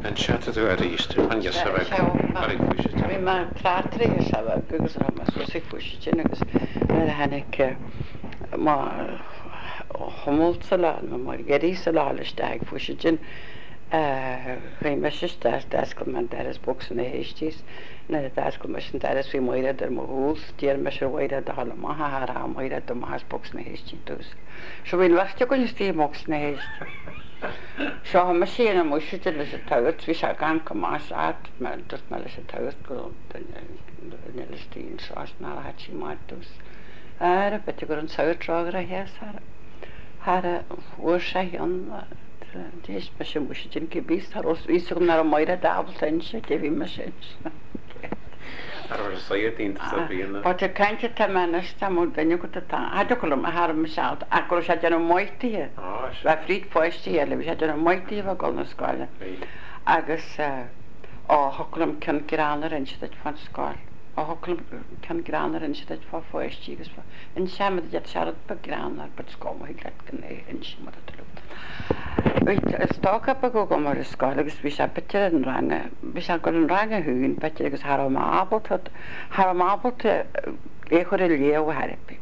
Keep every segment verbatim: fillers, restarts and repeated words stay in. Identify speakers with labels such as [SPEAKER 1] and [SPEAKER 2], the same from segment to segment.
[SPEAKER 1] An seata tú a ríist an gesabeh barí fuise.
[SPEAKER 2] Mi má trátrií a sabah agus ra mas so fuise agus mar a hanig má homolsa lá mar geí sa lálisteag fuise gin fé me sta go man deras boxan na héistís na go me sin deras fi muire ar mo hús díar me se bhaide a hall maithe a muire do más box na héistí tús. So bhín leiste gon tí box na héist. Seo ha me síana mu si lei a tauirt hí se gan go más at me dut me leis a tauirt go tíín seás ná a hatí má tús. Ar a bete gur an saoirrágur a héas Har a bhuair sé an dééis me sin mu sin go bís ar os ví gom nar a maire dábalse de bhí me sin. Ba kainte te menas mú daine go agum a har me se a go sé an moitií le fríd foiistí le bhí sé an moitií a go na sáile agus á holam cen granar in si fan sáil á holam cen granar in si fá foiistí agus in sem de sead be granar be scóm le gan é in si mar a. Sta go go mar is sáil agus bhí se bete an range bhí se go an range hún bete agus Har mábal Har mábalte é chuir i léomh Harpi.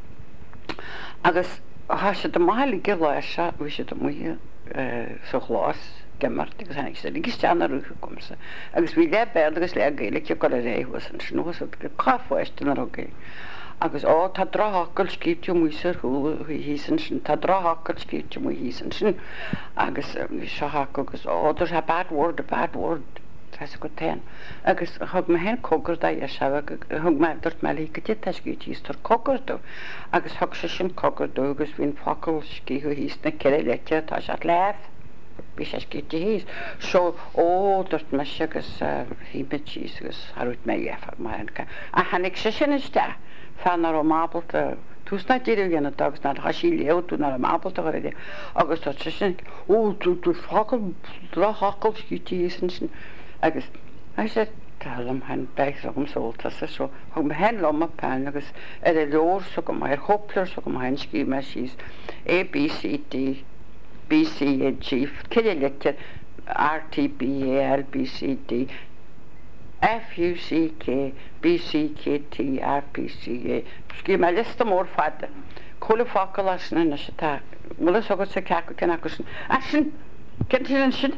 [SPEAKER 2] Agus há se do máilí go leis se bhí se do mu so chlás gemart agus hanig sé gus teanna ruúcha gomsa. agus bhí le be agus le géile go a réhs an snús go cáfuiste na rogé. agus á tá drathcail scíte muoar thuú hísan sin tá drathcail scíte mu hísan sin agus seá agus áidir ha bad word a bad word go tein. agus thug me hen cogur da a se thug me dúirt me go dtí teiscítíos tar cogurú agus thug se sin cogurú agus bhín focail scíú híos na ceir leite tá se leh bhí sé scíte híos. So ó dúirt me se agus híimitíos agus harút me dhéfa mar a hanig se sin iste. Fan ar ó mábalta túsna tíú gana dagus na hasí leú tú nar a mábalta go réidir agus tá sin ó tú tú facail hacail scítíí san sin agus sé talm hen begm sólta sa so thug me hen lom a pein agus ar a leor so go mar hoplar so go hen cí me síos A B C D B C A G ce letir R T B A L B C D F U C K, B C K T, R P C A. Ski me lista mór fada. Cóla fácail as sin na se tá. Mula so go sa ceacu cin agus sin. A sin, cin tin sin?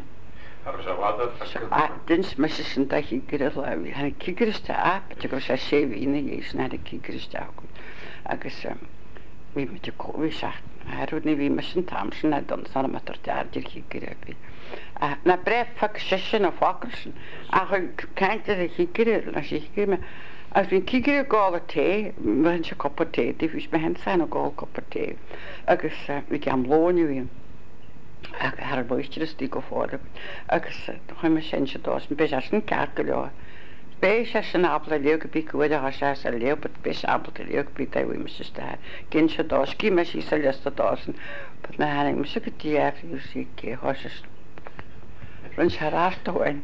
[SPEAKER 2] Dins me se sin da hígur a leí. Hanna cíguriste a, te go sé sé vína dhééis na a cíguriste acu. Agus bhí me te cóhí seach. Harúd ni bhí me sin tam sin na don sanna me tar deardir hígur a bhí. Na bref fa sé sin a fácail sin. A chu ceinte a hígur na sé hígur me. As bhín cígur gáil a té, bhain se coppa té, dí bhís me hen sein a gáil coppa té. Agus bhí am lóniu híon. Har bóistir tí go fáda. Agus chuim me sin se dás, be se sin ceart go leo. Bé se sin abla leog bí cuaide a se a leo, bet bé abla a leog bí da bhí me se sta. Gin se dás, cí me sí sa lesta dásan, bet na hanig me se go tí efriú sí cé há se run se rásta bhain.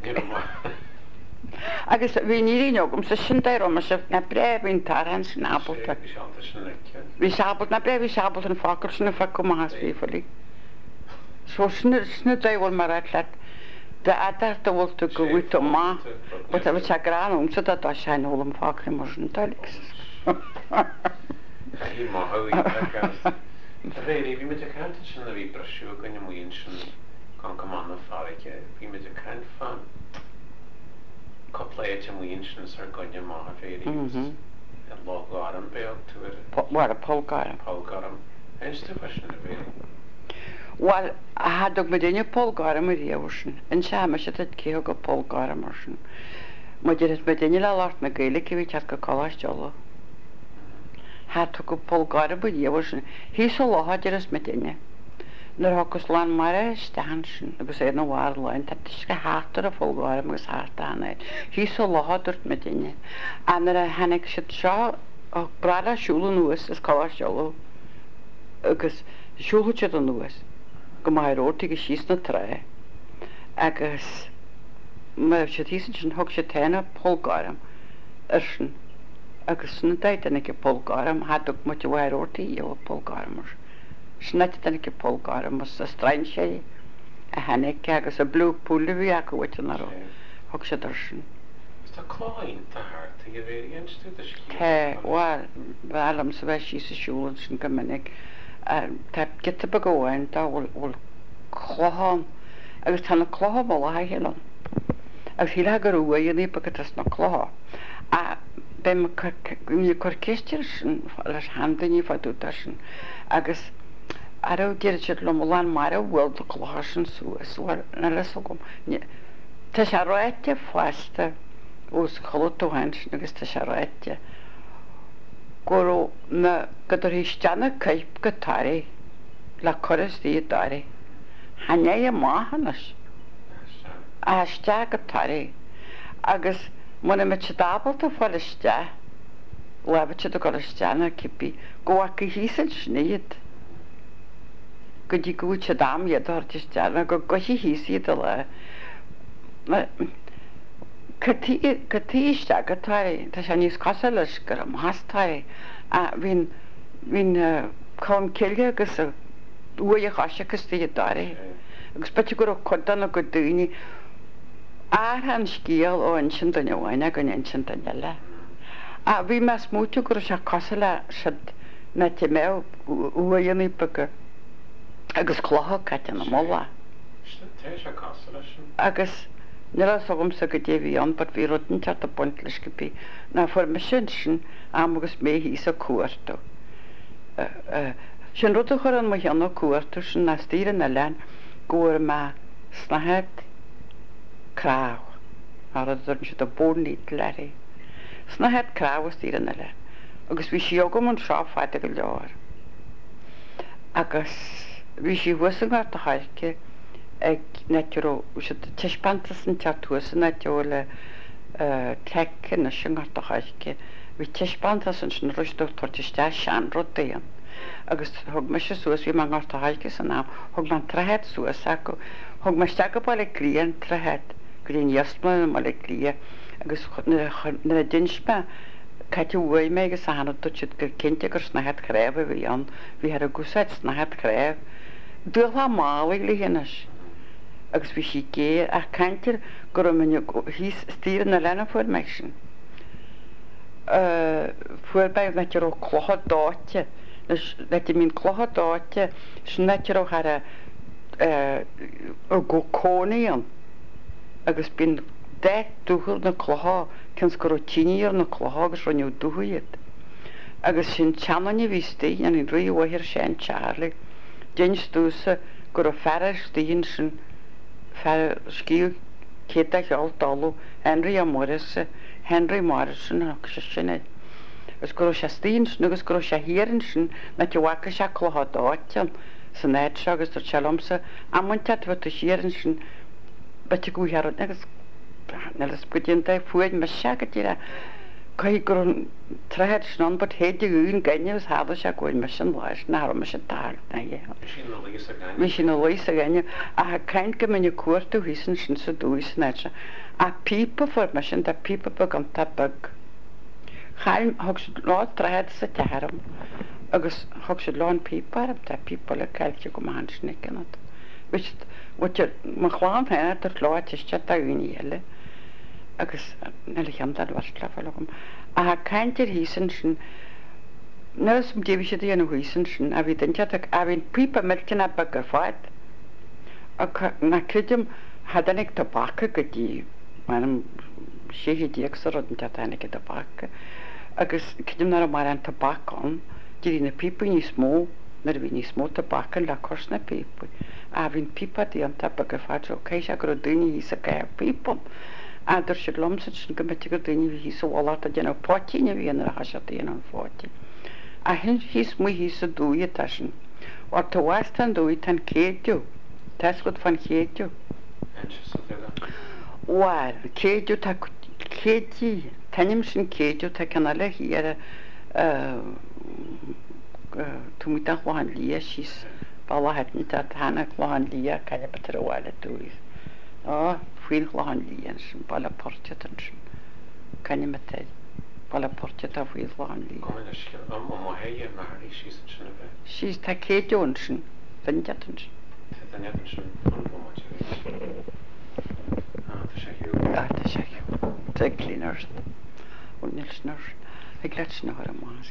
[SPEAKER 2] Agus bhí níríneogum sa sin dairom se na bre bhín tar hen sin abbalta. Bhí sabal na bre bhí sabal an fácail sinna fe go más bhí folí. So sinna dahil mar atlet de adarta bhilta go bhúta má, but a bhí se gránum sa a se nólam fácail mar sin talix.
[SPEAKER 1] Hí má haí réí bhí me a canta sin a bhí brasú gonne muon sin gan go manna fáice, bhí me a cant fan copléid a muon sin ar gonne má féí lágáram beag tú
[SPEAKER 2] War a pógáram.
[SPEAKER 1] Pógáram. Einstu sin a bhé.
[SPEAKER 2] Well, a hadog me dinne pógáram a réhsin, in se me se cé go pógáram mar sin. Ma dir me dinne le lát na gaile bhí tead go choláisteola. Tá tu go pógára bu dhéhsin, hí so láthaidir is me dinne. Nar hagus lá mar stan sin agus é na bhhar lein, tá tis go hátar a pógáram agus hátainna. Hí so láthaidirt me dinne. Anar a hanig si seo ach brada siúla nuas is choláisteola agus siúlute an nuas. Go mai róti go síos na tre agus me se tí sin thug se téna pógáram ar sin agus na daitena go pógáram hadug mu bhharótaí ó pógáramar. Snait denna go pógáram mas a strain sé a hanig agus a blue púla bhí a gohaitin ará. Thug sé darsin.
[SPEAKER 1] Is tá chláin tá thart a bhéir instú a sí?
[SPEAKER 2] Tá, bhil bhelam sa bheith sí sa siúlan sin go minic. Tá gita ba gohhain tá bhfuil chláán agus tána chláá bhla a hélan. Agus hí le gur uaí ba go tas na chláá. A be mí chuir céisteir sin leis handaí faúta sin agus ará déir siad le mán mar a bhfuil do chláir sin suasúir na le gom. Tá se ráite fásta ús choúhain sin agus tá se ráite go na goidir hí steanna caip go tarí le choras í darí. Hané a máhanas a ste go tarí agus muna me se dábalta fáiste lebate do go steanna cipi go go hísan sníad go dtí gúid se dámiad orte steanna go gohí hííad a le Catíiste go tarí tá sé níos casa leis gur am hastáir a bhín hín chum ciile agus a uaí chaise agus tí darí agus bete gur chudanna go dúine áhan scíal ó an sin don bhhaine go an sin don le. A bhí me smúte gur se casa le si na te mé uaíoní bagur agus chlátha caite na móla. Agus Nila sogum sa go déhí an, bud bhí rudan teart a buint leis go bí na fu me sin sin am agus mé hí sa cuairtú. Sin rud a chur an mo cheanna cuairtú sin na stíre na lein goir me snahead cráh ar a dúrn si a bórníí leirí. Snahead cráh a stíre na lein, agus bhí si agam an seo fáide go leir. Agus bhí si huasangar a hailce ag netúró se teispantas an teúsa na teola teice na singar a hailce, bhí teispantas an sin ruistú tuairteiste sean rodaíon. Agus thug me se suas bhí man a hailce san ná, thug man trehead suas acu, thug me ste go bail le líon trehead, gríon jasmla má le lí, agus na dinspe caite bhfuil mé agus a hanú siad gur cinnte gur snahead chréibh bhí an, bhí ar a gúsáid snahead chréibh. Dúiltha málaigh le héanas. Agus bhí si géir a caiintear gur hís stír na lena fuair me sin. Fuair beidh neitir ó chlotha dáte, neitir mín chlotha dáte sin neitir ó har a go cónaíon agus bín de dúchail na chlotha cins gur ó tííar na chlotha agus runniú dúhuiad. Agus sin teanna bhí stíí an in ruí bhhair sé an tearla, déins dúsa gur ó fear stíon sin fer scíú céta cheol dalú Henry a Morris, Henry Morrison agus se sinna. Gus gur se stíon agus gur se hiann sin na te bhacha se chlotha dátean san éid se agus tar telamsa amhainte bfu a siaran sin bete gohearú agus nelas budínta fuid me se go tíra cai gur an trehead snan bud héidir ún gaiine háda se goil me sin láis ná me se tá na dhé. Mi sin lís a gaiine a ha caiint go menne cuairtú hísan sin sa dúis neise. A pípa for me sin de pípa bag an tabag. Chaim thug se lá trehead sa teharm agus thug se lán pípa am tá pípa le caiilte go hansnig annat. Wis wat je ma chláán hena tar láiteiste a úile. Agus nela cheamdad warslafalm. A ha caiintir hísan sin nus sem débi sé an hísan sin a bhí dinte a bhín pipa miltin a bag gur fáid. Na cuidim hadannig tabbacha go dtí manam sé díag sa rodin teannig go tabbacha. Agus cuidim nar mar an tabbacán, dí na pipa ní smó nar bhí ní smó tabbacha le cos na pipa. A bhín pipa dí an tabba gur fáid ó céis a gur duine hí a gair pipam. Adar sé lomsa sin go bete go duine hí sa bhá a déanana pátíine bhíon a hasise daana an fáti. A hin hís mu hí sa dúi tasin. Or tá bhaist an dúi tan céadú, Tás go fan chéadú. Bhil céadú tá céadí, tanim sin céadú tá canna le hí ar túmita chláán lí sís báhaitn tá tána chláán lí a caiile betar a bhile dúis. Á fuil chláán líon sin bailla porte an sin canne me teid bailla porte a fuil chláán lí.
[SPEAKER 1] Am héir mar sí sin bheith.
[SPEAKER 2] Sís tá céadún sin vintean sin.
[SPEAKER 1] Tá net sin anpóide. Tá sé hiú.
[SPEAKER 2] Tá sé Tá cleaners únilsnar ag leitnar a más.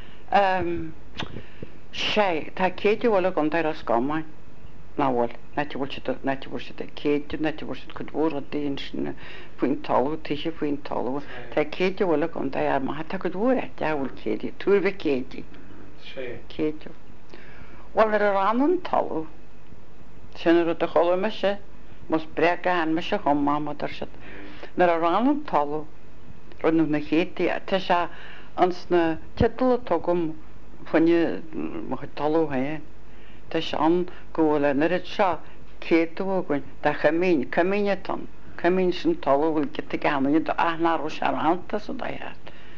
[SPEAKER 2] sé tá céidir bhla an ar a scámáin náhil netihil netihir si céidir netihir si chu bhór a daon sin faoin talú tuise faoin talú Tá céidir bhla an d ar mai tá go bhór dehfuil céidir túrbh céidir
[SPEAKER 1] sé
[SPEAKER 2] céidir. Bhil ar a ranan talú sinnar a chola me se mus bre an me se chomá ar si nar a ranan talú runú na chétaí te se ans na tital tugum fanne talú hain Tá se an ggóla nar seo céú goin de chamín camíine tan camín sin talúhfuil get ganna do aithnáú se ananta sa daheart.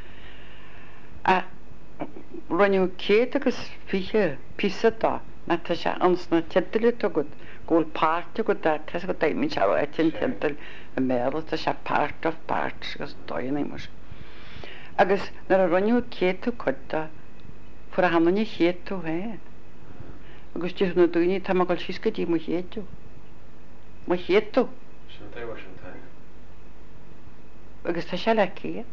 [SPEAKER 2] A runniu cé agus fiche písadá na tá se ans na tiile tugad ggóil páirte go te go daimín se tin tiil a méla tá se part of part agus doanana mar. Agus nar a runniu céú chuta fu a hanna chéú hain. Agus tí na dúine tá goil síos go dtí mu chéú. Mu chéú
[SPEAKER 1] sin déhhar sin taine.
[SPEAKER 2] agus tá se le cé.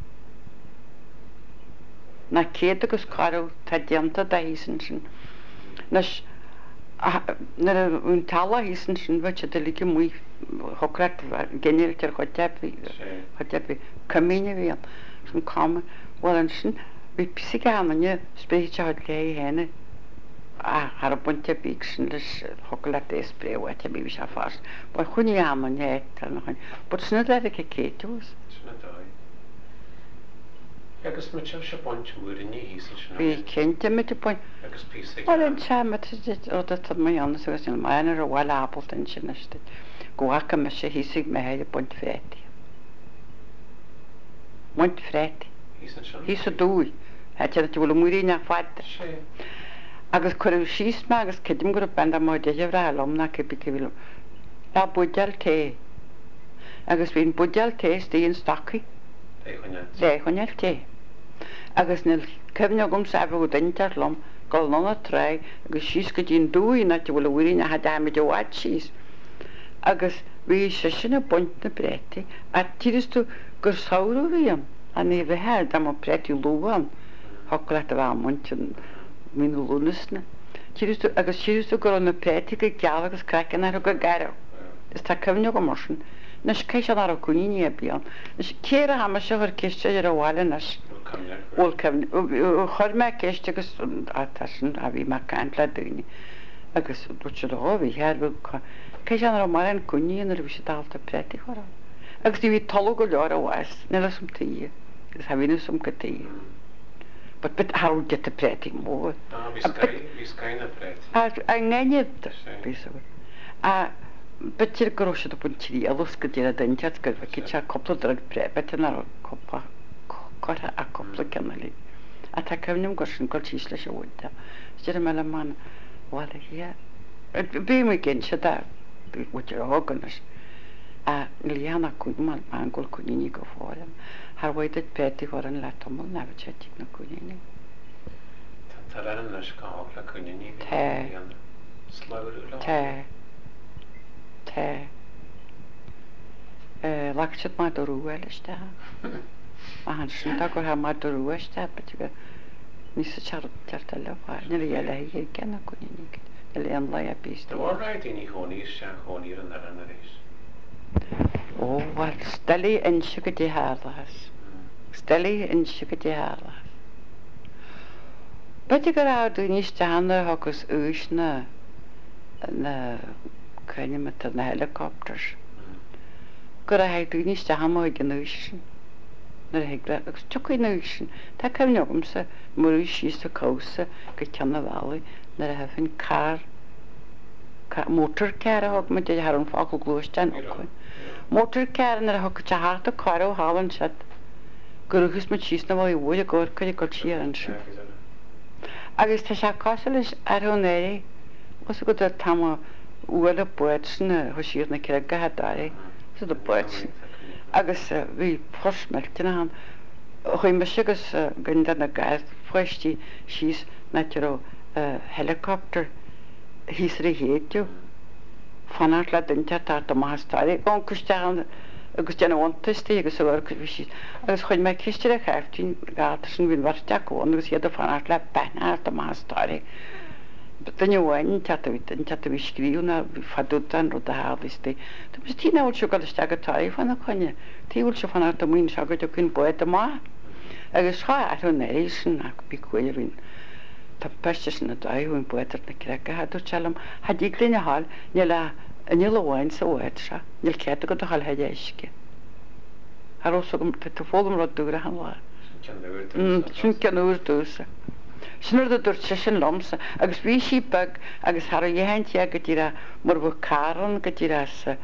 [SPEAKER 2] Na céad agus carú tá deanta da hísan sin. Nas nar ún talla hísan sin bheit se de ligi mu hora genir tar chotepi chotepi camíine bhíon san cáma bhil an sin bhí pisi ganne spéite le héine har bunte bíg sin leis hola éisbréhha a bí se fás, ba chuní amman é chuin, bud sna le a céús.
[SPEAKER 1] Sinna dá. Agus mu se pointúir in ní hí sin.
[SPEAKER 2] Bhí cinnte mit point.
[SPEAKER 1] Agus pí
[SPEAKER 2] Well an se ó mé an agus sin mainar a bhil ábalt in siniste. Gohacha me sé hísigh me héidir buint fréti. Muint fréti. Hí a dúi, het te bhfuil muí nach fáte. Agus chuir síos me agus cedim gur band má déh rálum na ce bihil le budeal té. Agus bhín budeal té tíon staci lé chuneil té. Agus nil cemne gom sa bh daintear lom gáil nona tre agus síos go dtíon dúí na te bhfuil bhíine ha daimi de bhhaid síos. Agus bhí sé sinna buint na breti a tíiristú gur saoú bhíon a ní bheithe am pretí lúhan ho le a bh muintin mín lúnasna. Tíiristú agus síiristú gur an na preti go geall agus crecin ar go gaiir. Is tá cemne go marsin. Nas cé an ar a cuníine a bíán. Is céad a ha se chuir ciste ar a bháile nas bhil chuir me céiste agus sin a bhí mar caiint le daine. agus dút se áhí hearbh cé an ar mar an cuníon ar bhí sé dáalta preti chorá. Agus tí bhí talú go leir a bhhais ne som taí, gus ha bhíine som go taí. But bit how get the preti mór. A ngenne a betir go se op tí a los go dé a daint go ki se kopla drag pre bet a koppa ko a kopla kennelí. A tá cemnim go sin go tíís leis bhta. Si me le man wall hi. Bí mé gin se da bút áganas. A líana cúman an ggóil cuníní go fáim. Har bhaidir peti war an le tomul na sé tí na cuníní.
[SPEAKER 1] Tá an leis gá le cuníní sláú
[SPEAKER 2] Tá Tá le si má do rúhiliste a han sin go ha má do rúiste be ní sa teartta leá na bhí le hé cena cuníní le an le a bí.
[SPEAKER 1] Bhráidí choníí se choníí an ar an éis.
[SPEAKER 2] Ó bhil stelí inse go dtí hálas. Stelí inse go dtí hálas. Beidir gur áú níos teanna agus ús na na chuine na helicopters. Gur a headú níos te hamáid gan úsin na heagla agus tuí núsin. Tá cemnegum sa marú síos a cósa go teanna bhelaí na a hefinn car mótar cear a thug mu de ar an fáil glúistein chuin. Mótar cean ar a thug te háta carú hálan se gurgus mu síos na bhil bhid a ggóir chuide go tí an sin. Agus tá se caiise leis arthnéir was go tam bhfuil buid sinna thu siad na ce gadáir sa do buid sin. Agus bhí forsmeltina han chuin me sigus gundan na gaiith foiisttí síos na helicopter hís a héú fanart le dinte tá do mátáí ón cuisteán agus déanana bhaintaí agus bhar bhí agus chuid me ciiste a cheiftín gáta san bhín bharteachún agus iad a fanart le beart do mátáí. Danne bhhain te te bhí scríúna bhí fadúta ru a háistí. Tá bus tí áil se go iste atáí fanna chuine, tíúil se fanart do mún se go do chun buid a má. Agus chá an ééis sin ach bí cuiirhín. Tá peiste sin na daithún buidir na creice hadú telam, ha dí glíine hall ne le níl bhhain sa bhhaid se, níl ceata go do hall head éisce. Harró tá fógam ru dúra an lá. Sin ceanúir dúsa. Sinir a dúirt se sin lomsa, agus bhí sí bag agus Har dhéhainte go dtí mar bh caran go dtí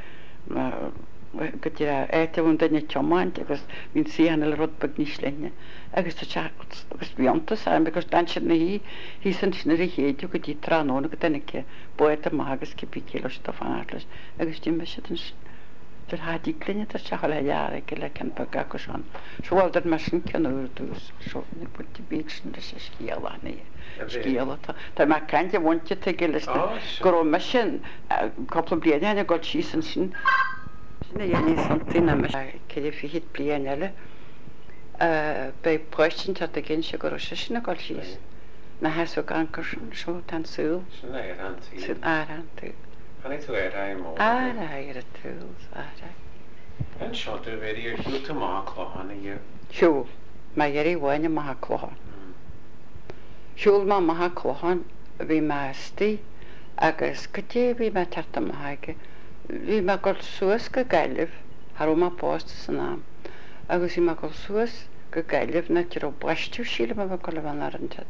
[SPEAKER 2] go dtí éitehún daine teáint agus hín sihanna le rud bag níos lenne. agus agus bíontas an agus dan sin na hí hí san sinna i héidir go dtí tránóna go denaice buid a mágus cipí céile do fanarlas agus tí me si tar hádí glunne tar se le deara go le cen bag go seán. Soáil mar sin ceanúir dús seo na butí bí sin le sé scíalana scíala Tá me caiinte bhainte go le go me sin coppla bliana go sí san sin sinna dhéanaí santína me céidir fi blian eile. Bei poistin tá a ginn se go se sinna gáil síos. Na heú gancur seo tan súil sin áhanú.
[SPEAKER 1] Fannig tú ar raim mó?
[SPEAKER 2] Ára ar a túúls ára.
[SPEAKER 1] An seo tú bhéidir ar hiúta má chláhanna dhéh?
[SPEAKER 2] Siúl, me dhéirí bhhaine maitha chláhan. Siúl má maitha chláhan bhí meistí agus go dtí bhí me tarta maithaige. Bhí me go suas go gaiileh Harú má pósta san nám. agus í me go suas go gaiileh na tir ó baistú síle me bh go le bhana an tead.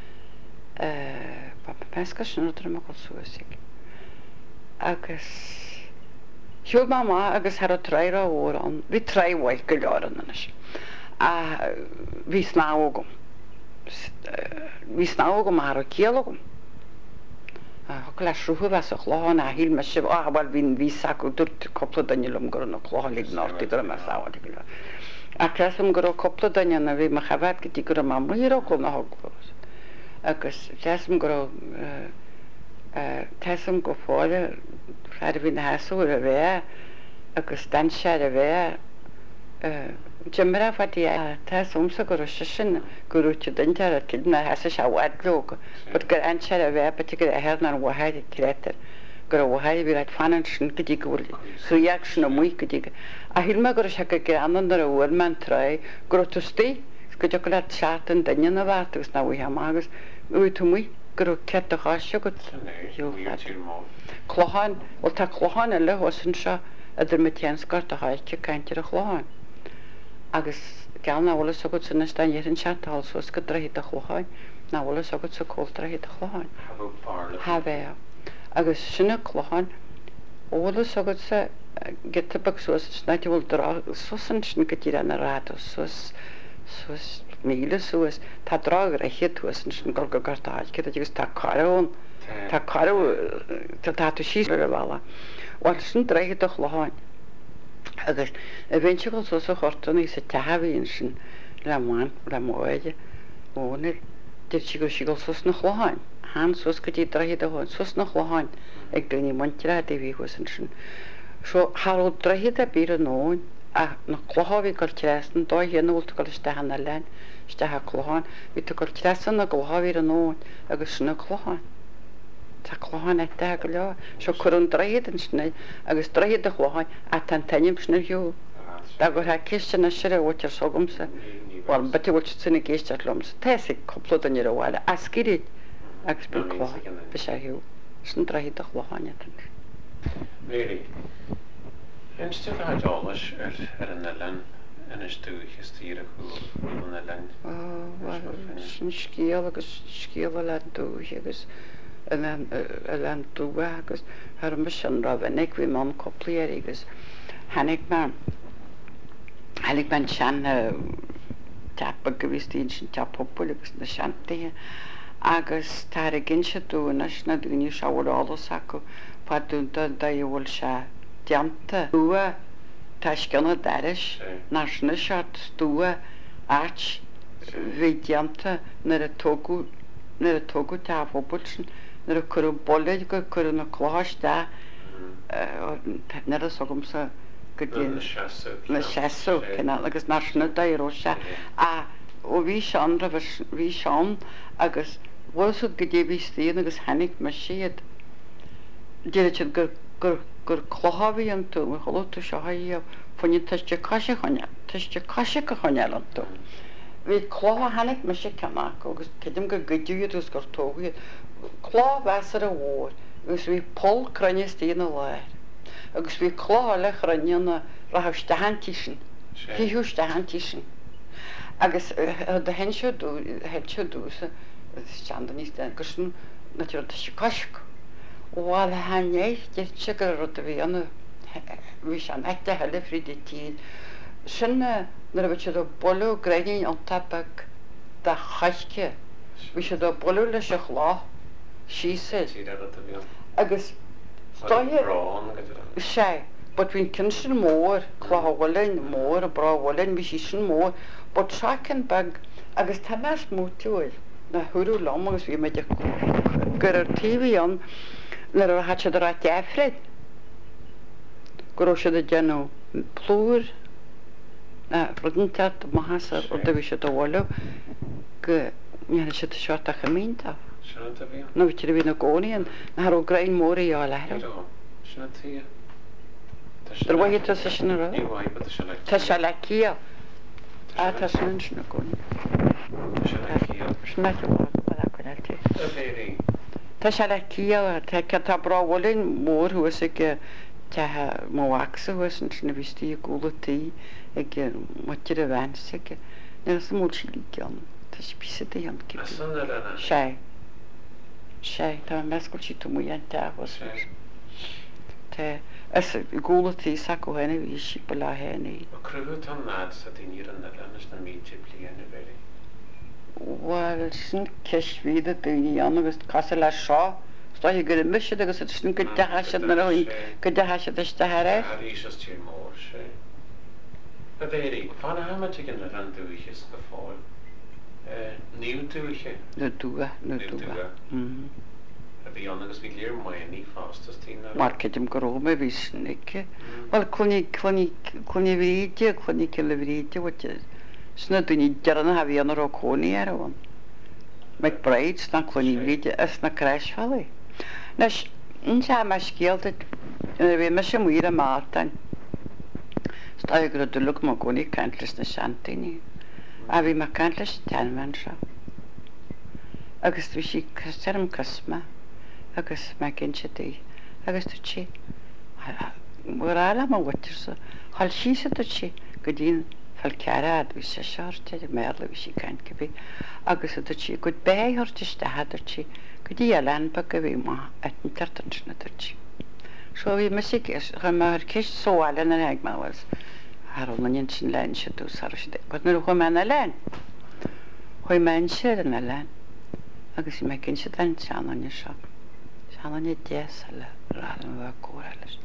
[SPEAKER 2] Pa pesca sinútar me go suasig. Agus siúil má má agus har a treire órán, bhí treihhaid go leáran anis. A bhí snágum. Bhí snágum har a céalagum. Go leis rútha bheits a chláán a híl me sib áhhail hín ví sacú dúirt coppla dainelum gur na chláánlíg náirtaí gur me sáhaid go le. A creasam gur coppla daine na bhí me chabhad go dtí gur má muíra go na haglas. Agus team gur team go fáile freidir bhí na heasú a bheith agus dan se a bheith Jimara fatí teúmsa gur se sin gurúte dainte a na heasa se bhhaidlóga, bud gur an se a bheith bete gur ahearna an bhhaid crétar gur bhhaid bhí leid fanan sin go dtí gohfuil suíag sin na muí go dtí. A hí me gur se go gur anan ar a bhfuil man tre gur tústaí go de go le seaatan daine na bhhat agus na bhí agus ú tú muí gur ce a cháise go chláán ó tá chláánna le hosan seo idir me teanscart a háitte caiintear a chláán. Agus geall náhla sogad san na stainhéann seantáil sos go draí a chlááin, náhla sogad sa cóiltraí a chlááin. Ha bheith. Agus sinna chlááin óla sogad sa geta bag suas snáiti bhfuil drá susan sin go dtí an rád sus sus míle suas tá drágur a chéúas sin go go gartáid ce agus tá carún tá carú tá tú síos le bhla. Bhil sin draí a chlááin. Agus a bhain se go sos a chortan í sa tehahíonn sin le máin le móide ónir dir si go si go sus na chlááin. Há sus go dtí draí a háin sus na chlááin ag duine mantere a bhí san sin. Seo Harú draí a bí an nóin a na chlááhí gur tean dó héanúilta go istehanna lein stethe chlááin, hí tu gur tean na gláhí an nóin agus sinna chlááin. Tá chlááin ag de go leá, seo chun draíad an sna agus draíad a chlááin a tan taim sna hiú. Tá gur ha ciste na siire bhtir sogumsa bhil batí bhil sinna géisteart lomsa. Tá sé coppla an ar bhile a scíid agus bu chlááin be sé hiú san draíad a chlááine.
[SPEAKER 1] Mary, en stu aálas ar an lein inis tú is tíre chu na lein?
[SPEAKER 2] Sin scíal agus scíal le dú agus le dúha agus ar me sin ra bhanig bhí mám coppléir agus hanig me hanig ben sean tepa go bhís tíon sin tepopul agus na seantaithe agus tá a gin se dúnas na dúine seálas acu paúnta da bhfuil se deanta dúa tá scinna deiris ná sinna seart dúa áit bhí deanta nar a tógu nar a tógu teapopul sin nar a chur bolid go chur na chláiste nera sogumsa go
[SPEAKER 1] Na
[SPEAKER 2] dtí
[SPEAKER 1] seaamh.
[SPEAKER 2] na seaú cinna agus ná sinna dáró se a ó bhí sean a bhí seán agus bhfu go débhí tíon agus henig mar siad dé gur gur gur chláhabhí an tú a choú se haíomh fanine tuiste caiise chuine tuiste caiise go chuineal an tú. Bhí chlá hanig me sé ceach agus ceidim go goúúgus gur tógaí chlá bhear a bhór agus bhí pol crunne tíana leir agus bhí chlá le chranneanna rathste hantísin híúiste hantísin agus de hen se se dúsa tean níos agus na sé caiisc bháil hanééis de si go rud a bhí anna bhí an eite heile frí de tí sinna nar bh se do bolú gréine an tapach de chaisce bhí se do bolú leis se chlá sí sé agus sé, but hín cin sin mór chláhhain mór a brahhain bhí sí sin mór, but tracin bag agus tá meas mú túil na thuú lom agus bhí me gur ar tíhí an nar a hat se a defred go se a genú plúr na rudentat mahasar ó de bhí se dohhaú go mé si seo a chamínta. Na bhí hí na gcóíon na ó grain mórí á le. Dar bhaid tá sin ra? Tá se le cí á tá sin na gcóí. Sna chuilte. Tá se le cí ce tá brahhalinn mór thuas ige tethe máhaachsa san sinna bhítíí gúlatí ag mutir a bhainsa ne mú sí cean Tá spísa an sé. sé tá mescail si tú mú an tehas Tá gúlatí sa go hena bhí si be le hénaí.
[SPEAKER 1] Cruú tá nád sa daoine an na lenas na míte bliana bhéir.
[SPEAKER 2] Bhil sin ceisvíad a daoine an agus casa le seo Stáid gur miise agus sin go deise na roiin go deise iste heir.
[SPEAKER 1] Ríos tí mór sé. A bhéirí fanna haimete gin na an dúiches go fáil. Níl dúiche?
[SPEAKER 2] Na dúa na dúa.
[SPEAKER 1] A bhí an agus bhí léir mai ní fástas tí.
[SPEAKER 2] Mar ceidim go róma bhí snice. Bhil chuní chuní bhríide chuní ce le bhríide bhaite sna duine deanna a bhí an rá cónaí ar bhain. Meid breid na chuní bhríide is na creisfealaí. Nes in se me scéalta bhí me sem muir a mátain. Tá gur dú má gcónaí ceintlas na seantaí. A bhí mar ceintlas teanhain seo. Agus bhí si costarm cosma agus me cin si dí agus tú si bhar eile má bhatir sa hall sísa tú si go dtíon fel cead bhí sé seirte méla bhí si ceint go bhí agus tú si go béthirtiste heidir si go dtí a leanpa go bhí má an tartan sinna tuirtí. Seo bhí me si chu mar ceist sóáile na ag máhas Harolíonn sin lein se dús de go nu chu mena lein. Choi men sé na lein agus me cin se an teanne seo. Seanne dé le rálan bh córa leis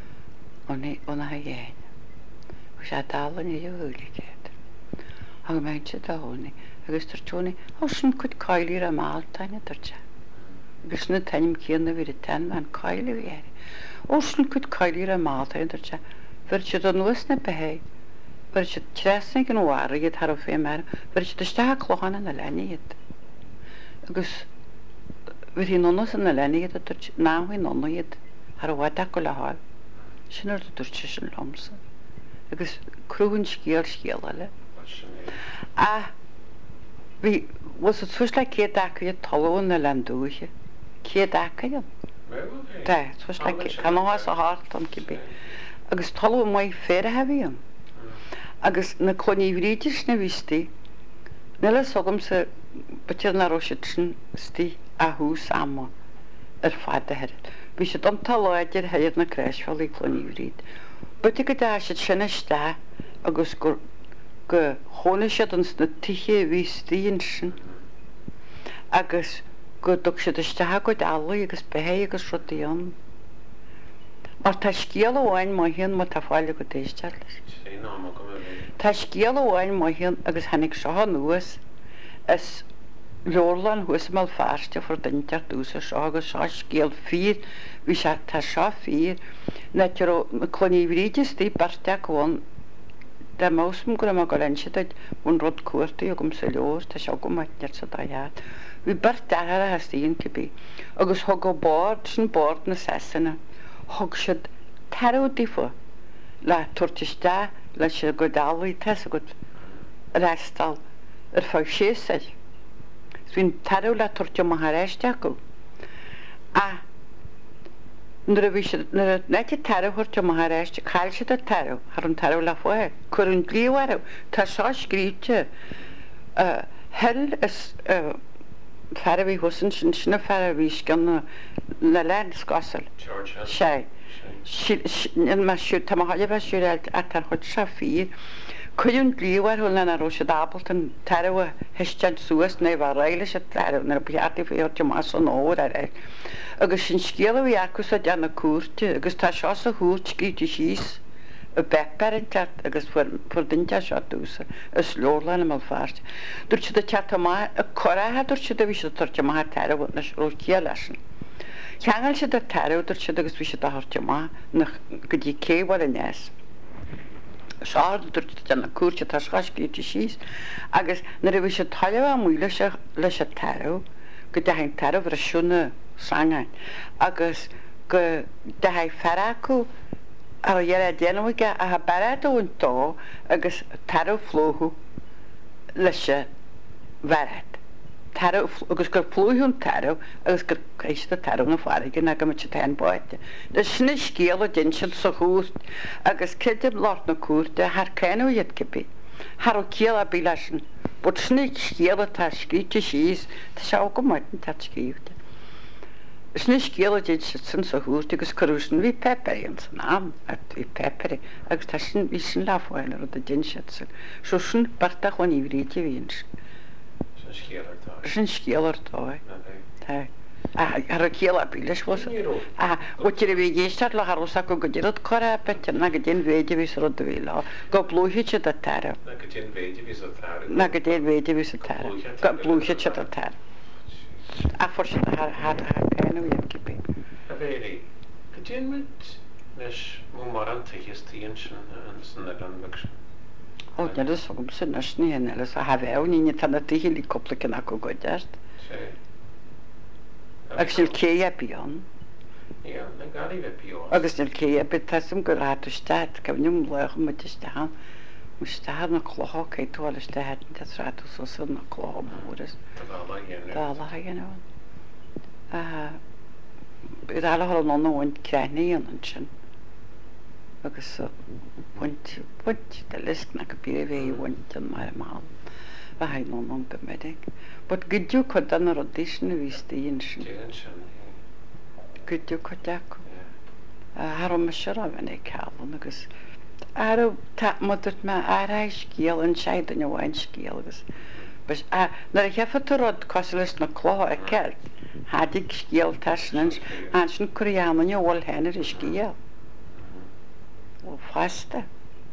[SPEAKER 2] óna ha dhéin. Chu sé dálan i dúlagéad. Agus me se dána agus tartóna á sin chud caiilí a mátainine tarte. Agus na tanim cíanna bhí a ten an caiile bhéir. Ó sin chud caiilí a mátainine tarte. Ver se an nuas na behé, ver se tresnig an bhhar iad har fé mar, ver se iste chlóchanna na leniad. Agus ver hí nonas an na leniad a náhaí nonaiad har a bhhaide go le háil. Sin ar a dúirte sin lomsa. Agus cruúhann scéal scéal eile. A bhí was a tuis le cé dacha iad talún na landúise. Cé dacha iad? Tá, tuis le canáhas a háart an cibé. Agus talú mai fér a hefíon. Agus na chluníhríidir na bhítí, nela sogam sa batir na roisiid sin tí a hús amma ar fád a head. Bhí sé dom taláidir heiad na creisfáil í chluníhríd. Bute go dá sé sinna stá agus go go chóna siad ans na tiché bhítíon sin agus go dog sé iste go dálaí agus behé agus rutíán. Mar tá scéal óháin má híon má tá fáile go déistear leis. Tá scéal óháin má híon agus hanig seo nuas is leorlan hús mal fearste for dintear dúsa seo agus seo scéal fír bhí se tá seo fír na chluníhríidir tí barteach bháin de másm go go lenseid bún rud cuairtaí a gom sa leor tá seo go maitnear sa dahead. Bhí barteachar a hastíon cibí agus thug go bord san bord na sesanna thug siad tarúdí fu le tuairteiste le se go dálaí te a go restal ar fá séasaid. Bhín tarú le tuairte maithréiste acu. A nuair a bhí nete tarúirte maithréiste chail siad a tarú ar an tarú le foiir, chur an glíomhharú tá seo scríte hell is ferhí husan sin sinna ferhí gan na lein scasal sé me siú tá háile bheith siúil a tar chud se fír chuún glíomhhar thu lena ro se dábalt an tarh heisteid suasas na bh réile se tarh nar beartí féorte más an óir a réir. Agus sin scéal bhí acus a deanna cuate, agus tá seo a thuút cíte síos a beperint agus fu dinte seo dúsa is leorlan am fearste. Dúirt si a te a chorathe dúirt si a bhí se tuirte mai tarh na ó cí leisin. Cheangail si a tarh dúirt si agus bhí se athirte má go dtí céhhar a neas. Seá dúirt denna cuate tá cíte síos agus na a bhí se taileh múile leis a tarh go de hain tarh a siúna sangain agus go de ha ferra acu ar dhéar déanaige a ha beradún dó agus tarú flóthú leis se bharad. agus gur plúún tarú agus gur chéiste tarú na fáige na go se tain báite. De sinna scéal a dinseil sa hút agus cidim lát na cuate th céanú iad cibí. Har ó céal a bí leisin, bud sinna scéal tá scríte síos tá se go maitin tá scríte. Is ní scéal dé san sa hút agus choúsin bhí pepper an san am a bhí pepper agus tá sin bhí sin leháil a dinse san. So sin bartach chuin íhríte bhíon sin scéalartá ar a céal a bí leis was bhtir a bhí géisteart le harúsa go go ddíad chora pete na go dtíon véidir ví ru do bhí lá go blúhiid a tarh na go dtíon véidir ví a tarh go blúhiid se a tarh. A for sin céanú iad cibí.
[SPEAKER 1] A bhéí, go dtíon mit leis mú mar an tuistíon sin san an bhe.
[SPEAKER 2] Ó ne sogum sin na sníon eile a ha bhéh ní tanna tuhíí coplacin acu go deart. Agus sin cé a bíán.
[SPEAKER 1] na garí bheith bíán.
[SPEAKER 2] Agus níl cé a bit tasim gur háústeid cebnim lech mu isteán mu stead na chlá é túáiste hetin te ráú so san na chlá móras. Dá ghéanán. Bud eile hall an nóhain ceannaíon an sin. Agus puint de list na go bí bhéh bhaint an mar má. Ba haid nó an go méidir. Bud goidú chu an ar audition a bhístíon sin. Goidú chu deacu. Har me se a bhena cealan agus ar muirt me áráid scéal an seid an bhhain scéal agus. Nar a chefa rud coslas na chlá a ceilt, hádig scéal tasnans an sin choreaman bhil henar is scéal. Ó fásta.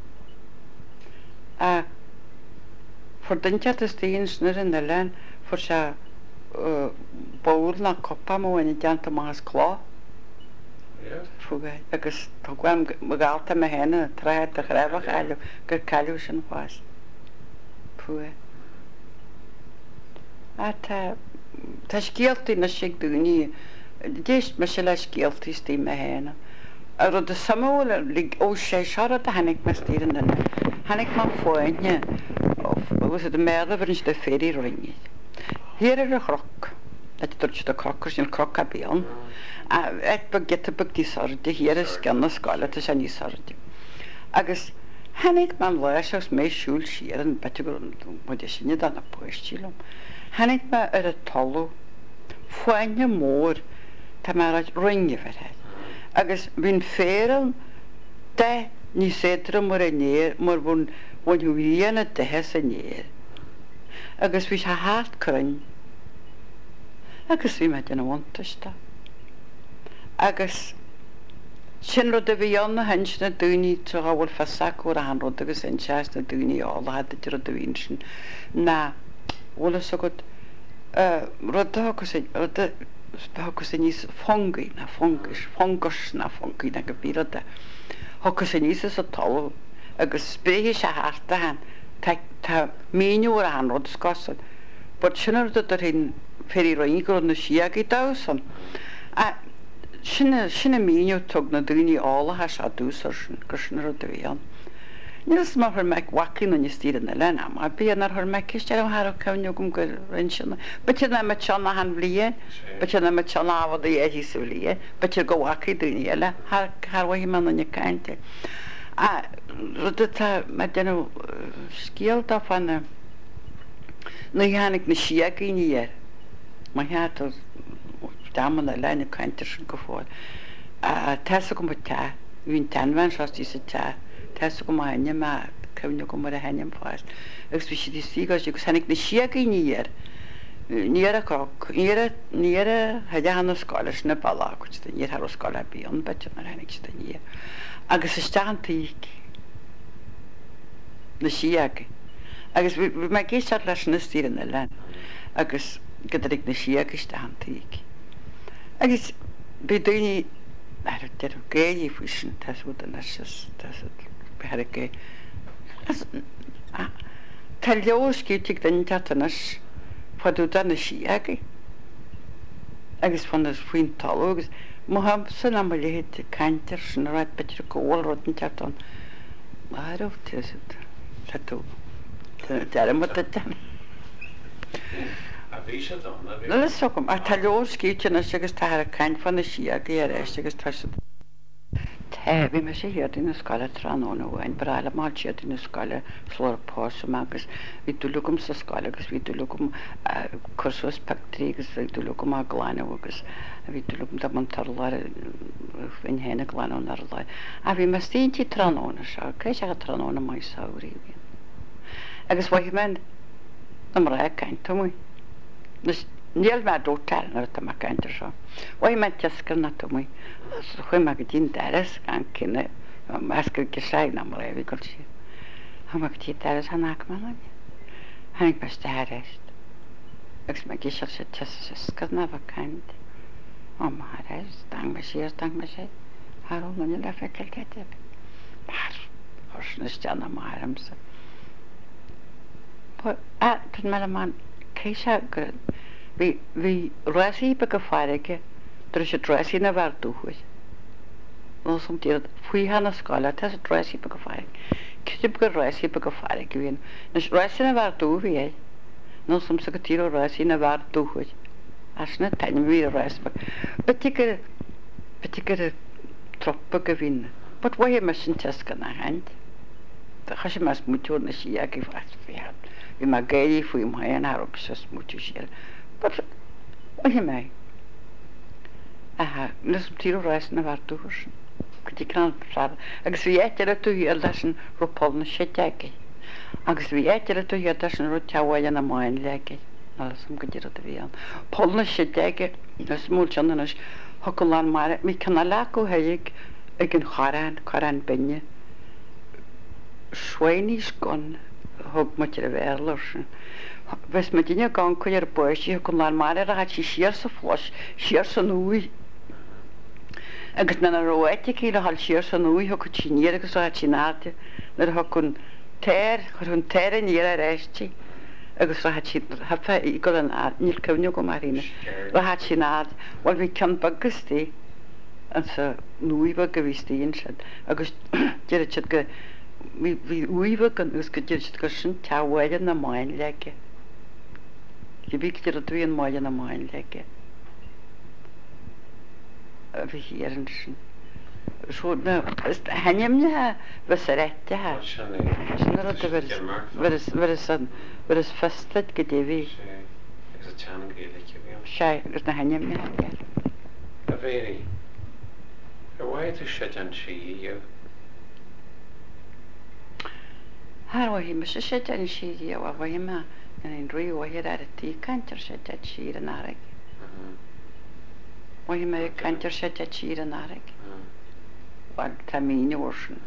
[SPEAKER 2] For dinteat is tíon snar in na lein for se bóil na copa mhaine deanta más chlá. Fugaid agus tá gweim gáalta me héna tráid a chréibh eile gur ceú sin fáis. Fugaid. Tá scéaltaí na si dúní, déist me se le scéaltaí tí me héna. A rud a samóla lig ó sé searad a hanig me stíran dana. Hanig má fáinne was het de meerder van de ferie ringe. Hier is een krok. Dat is de krokkers in krokkabion. Ik begint te bek die sorte. Hier is geen skala te zijn die sorte. Agus han ik mijn leisers mee schul schieren beetje grond. Moet je zien dan een poestje. Han ik me er het tallo. Fijne moor. Dat maar het ringe verheid. Agus win feren. Te niet zeker maar neer, maar won won je weer net te hessen neer. Agus wie haar hart kruin. Agus wie met een wondesta. Agus sin rod de vianne hens na duni te hawel fasak or han rod agus en chas na duni all had de rod de winschen. Na, wole so goed rud agus agus níos fongaí na fongis fongus na fongaí na go bíada thugus níos a tal agus spéhí se háta han tá míúair an rud scosan, bud sinnar ar hin féí roií go na siagaí dasan a sinna sinna míú tug na daoine álathe se dúsar sin gur sinnar a bhíon. Níos mar chu meid wacin na tían na lena, a bíanar chu meid ciiste ar cene gom go rinsinna. Bute na me tena han bblion, bute na me tena áhad a éhí sa bblion, bute go wacaí daoine eile Harhahí man na caiinte. A ruda tá me denú scéalta fanna na dhéananig na siagaí níar, má heatal daman na lena caiintear sin go fáil. A teasa go te, hín tenhain seí sa te, teasa go haine me cemne go mar a henim fáil. Agus bhí si tíáis agus hanig na siagaí níar, níar a coc, níar a heidehanna scáile na ballá go níor har scáile bíon bete mar hanig sta níar. Agus is staantaíic na siagaí. Agus bhí me géisteart leis na tían na len, agus godarig na siagaí staantaíic. Agus bhí daoine ar de géí fao sin taúda leis behar gé. Tá leoscíigh den tatanas faúda na siagaí. Agus fan faoin tal agus má san am léhéad caiintear sin ráid betir ggóil rudan teán. Marh tú de mu ten.
[SPEAKER 1] A bhí se donna bhí.
[SPEAKER 2] Le sogum a tá leoscíteanna agus tá a caiin fan na siagaí ar éis agus tá Tá bhí me sé héad ina scala tróna bhhain, breile má siad ina scala florpásam agus bhí dúlagum sa scala agus bhí dúlagum cursus pectrí agus bhí dúlagum a gláine agus a bhí dúlagum da man tarláir in héna gláán ar leid. A bhí me tíntí tróna seo, cé se a tróna mai saoirí bhíon. Agus bhaith me na mar raibh caiint mu. Níl me dótar ar tá caiintear seo. Bhaith me teascar na mu. chuim me go dtín deras gan cinenne meascail go sé na mar éhí go si. Thach tí deras hanach man hanig me staréist. Agus me gí se sé teascad na bh caiint. ó mar réis dang me siar dang me sé Harú na le feiceil te. Mar thus na steanna máramsa. A tun me man cé se go bhí roií be go fáige Dr sé dreí na bhar dúhuiid. nó som tíad faoi hena scáile te dreí be go fáig. Cuidir go roií be go fáig bhíon. Nas roií na bhar dú bhí é, nó som sa go tí roií na bhar dúhuiid. As na taine bhí roiispa. Beti gur beti gur troppa go bhína. Bud bhaid me sin teasca na haint. Tá cha sé mas múteú na si ag bhhaid fiad. Bhí mar géirí faoi mhain arb sa múteú siar. Bud bhaid me. Aha, nes som tíú reis na bhar dúir sin. Go dtí can prad. Agus bhí éitir a tú hiad leis an rúpáil na séteige. Agus bhí éitir a tú hiad leis an rú tehaile na máin leige. Ná som go dtíad a bhíon. Pol na séteige nas múl seannas thucan lá mar mí canna le go héigh ag an charán charán binne. Swainís gon thug mu a bhéir sin. Bheits me duine gan chuir ar buisí chun lá mar a hat sí siar sa flós, siar san núi. Agus na roiite í le hall siar san núi thu chu tíníir agus a tínáte na thu chun téir chu chun téir a níar a réistí agus hafa í go an níl cemne go marine. Le hat sin nád bhil bhí cean bagustí an sa núiba go bhítíon sin agus dead si go bhí uiba gan ús go dtíir go sin tehhaile na máin leige. Je bhí idir a dtíon máile na máin leige. A bhí hían sin. Sna heimnethe bheits a réitethe. Bhar is festleid go déhí.
[SPEAKER 1] Agus a tean géala bhíon.
[SPEAKER 2] sé gus na heimnethe.
[SPEAKER 1] A bhéirí. Ar bhaid sé an siíomh.
[SPEAKER 2] Harhahí me sé sé an sií a bhhaime in an ríomhhaid ar a tí caiintear sé de siad an áraigh. Bhaid me caiintear sé de siad an áraigh. Bhaid tá míine orsin.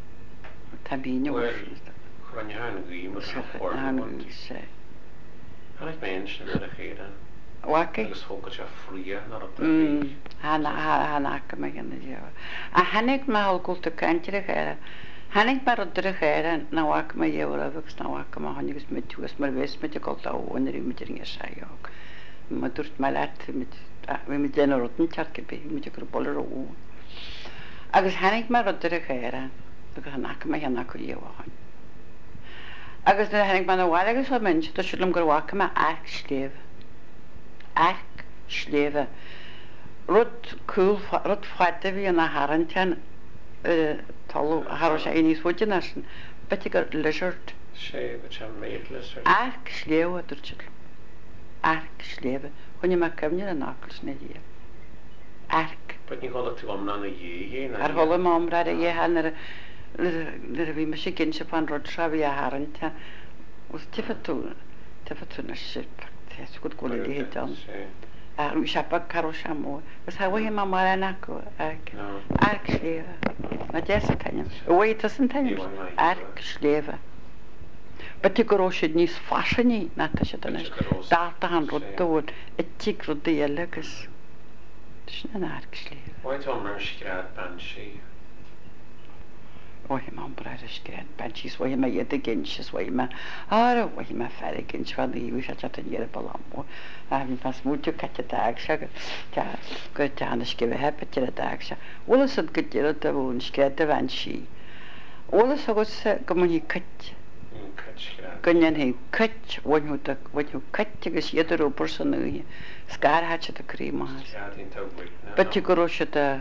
[SPEAKER 2] Tá míine orsin.
[SPEAKER 1] Chráinne hána gí mar an fór.
[SPEAKER 2] sé.
[SPEAKER 1] Hannig mé sin ar a chéan.
[SPEAKER 2] Waki?
[SPEAKER 1] Agus fóca se fria nar a
[SPEAKER 2] Mm, hana hana me gan jo. A hannig ma al gult kantire gera. Hannig mar odre gera na wak me jo agus na wak ma hannig met tuas mar wes met gult a onder met ringe sai ook. Ma durt mal at met we met den rotten chatke be met gro boller o. Agus hannig mar odre gera. Agus hanak me hana ko jo han. Agus na hannig man wal agus so mens to shulum gro wak ma ak slev. Ac slewe. Rud cool, rud ffaite fi yna harantian tolw, haro se un i swydyn asyn, beth i gael lizard.
[SPEAKER 1] sé be sem méid lizard.
[SPEAKER 2] Ac slewe dwrtsil. Ac slewe. Hwn i ma cyfnir yn acls na di. Ac.
[SPEAKER 1] Bet ní gola tú am na na dhé
[SPEAKER 2] Ar hol y mom rhaid i han ar yr fi ma si gyn se pan rod tra fi a harantian. Wrth tifa tú, tifa tú na sip. It's good quality hit on. Ah, we shall pack Karoshamo. But how we mamma and Ako? Actually, not just a time. Wait, doesn't time. Actually, but the girl should need fashion, not the shitanish. Darta hundred wood, a tick of the elegance. Actually.
[SPEAKER 1] Why don't we scrap banshee?
[SPEAKER 2] Oh, man, brother, scared. Banshees, why am I yet against us? Why am I? Oh, why am I fat against one? The wish I had to get a palamo. I haven't passed mood to catch a tag. Good down the skill, happy to the tag. All is a good deal of the wound, scared the banshee. All is a good set, come when you cut. Gunyan, he cut when you took what you cut to get the other person. Scar hatch at the cream. But you go rush at the.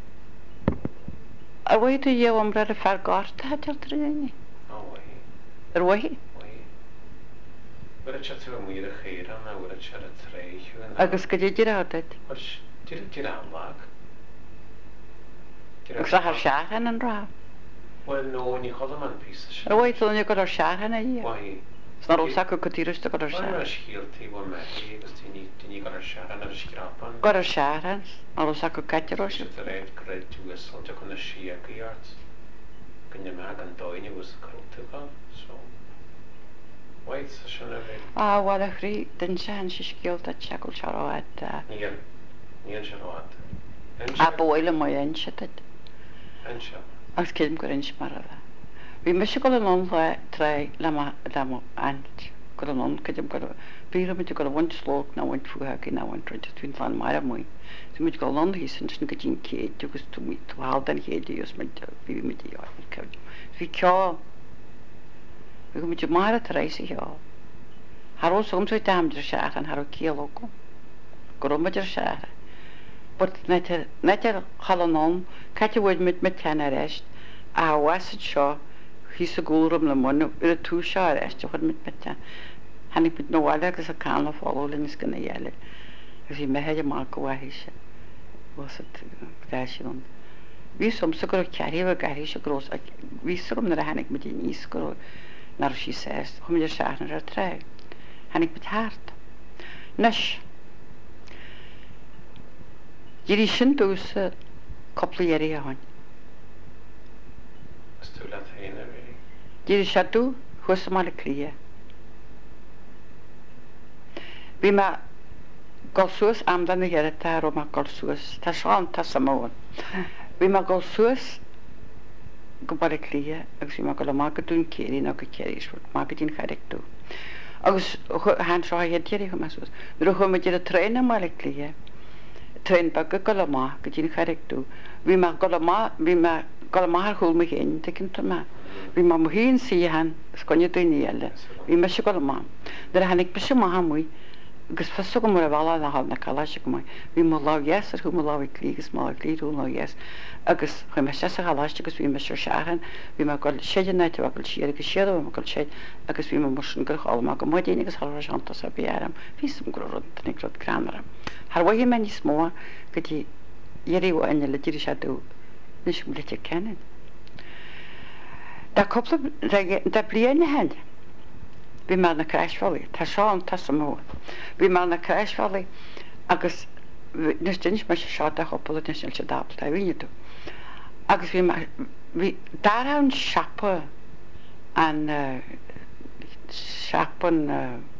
[SPEAKER 2] A way to you on brother far gart had your training.
[SPEAKER 1] Oh, way.
[SPEAKER 2] Or way?
[SPEAKER 1] Way. But it's just a weird hair and I would have shot a tray.
[SPEAKER 2] I guess could you get out it?
[SPEAKER 1] What did it get out like?
[SPEAKER 2] Because I have shot and draw.
[SPEAKER 1] Well, no, when you call them on pieces.
[SPEAKER 2] A way till you got a shot and a year.
[SPEAKER 1] Why?
[SPEAKER 2] It's not all sacco could you just got a shot.
[SPEAKER 1] I was guilty one Maggie was you got a shot and a scrap on.
[SPEAKER 2] Got a shot and all sacco cat your ocean.
[SPEAKER 1] The red great to whistle took on the sheer yards. Can you mag and doing it was to go? So wait, so
[SPEAKER 2] ah, what a free didn't chance she killed that shackle charo at uh
[SPEAKER 1] Near near Charlotte.
[SPEAKER 2] a boil in my inch at it.
[SPEAKER 1] And shall
[SPEAKER 2] I was kidding good inch marava. We must go along for try lama lama and got along kidim got a beer me to go one slope now went through hacking now went to twin fan my way. So much go along his and getting kid to us to me to how then he had use me to be me the yard. We call we go to Mara Tracy here. Haro some so damn the shot and haro kill go. Go on with your shot. But net net halanon catch a word mit mit ten arrest. I was it sure he's a goal room the one with a two shot arrest what mit mit ten. And he put no other because a can of follow and he's gonna yell it. If he may have a mark away, was it fashion? We some so go carry a garish across. We some that a hannick with an east girl. Now she says, come your shot and her tray. Hannick with heart. Nush. Jiri shouldn't do a couple of years on.
[SPEAKER 1] it's too late in really.
[SPEAKER 2] Jiri should do, who's the man clear. We ma golsus am dan the hereta or ma golsus, Tashan Tassamon. We ma golsus go by clear, as we ma go a market doing carry, no carries, marketing character. Agus hand saw he had Jerry Homasus. The home with a train a clear. Train back a coloma, getting character. We ma golama, we ma golama hold me in, taken to ma. We ma muhin see han, sconny to nearly. We ma shikolama. There hannick pishamaham. Because for so much of all I have na kalash come we mo love yes or who mo love click small click who no yes agus we must say kalash because we must shahan we ma call shade night we call share que share we call shade agus we mo motion go all ma come dine gus hal rajanta sa biaram fi some grod nikrot kramara har we man is mo que yeri wo en le tiri shadu nish mo le kennen da couple da bliene hand we man na crash valley tashan tasamo we man na crash valley agus nes dins ma shot da couple of national adapt I mean you agus we ma we down shopper and uh, shapen uh,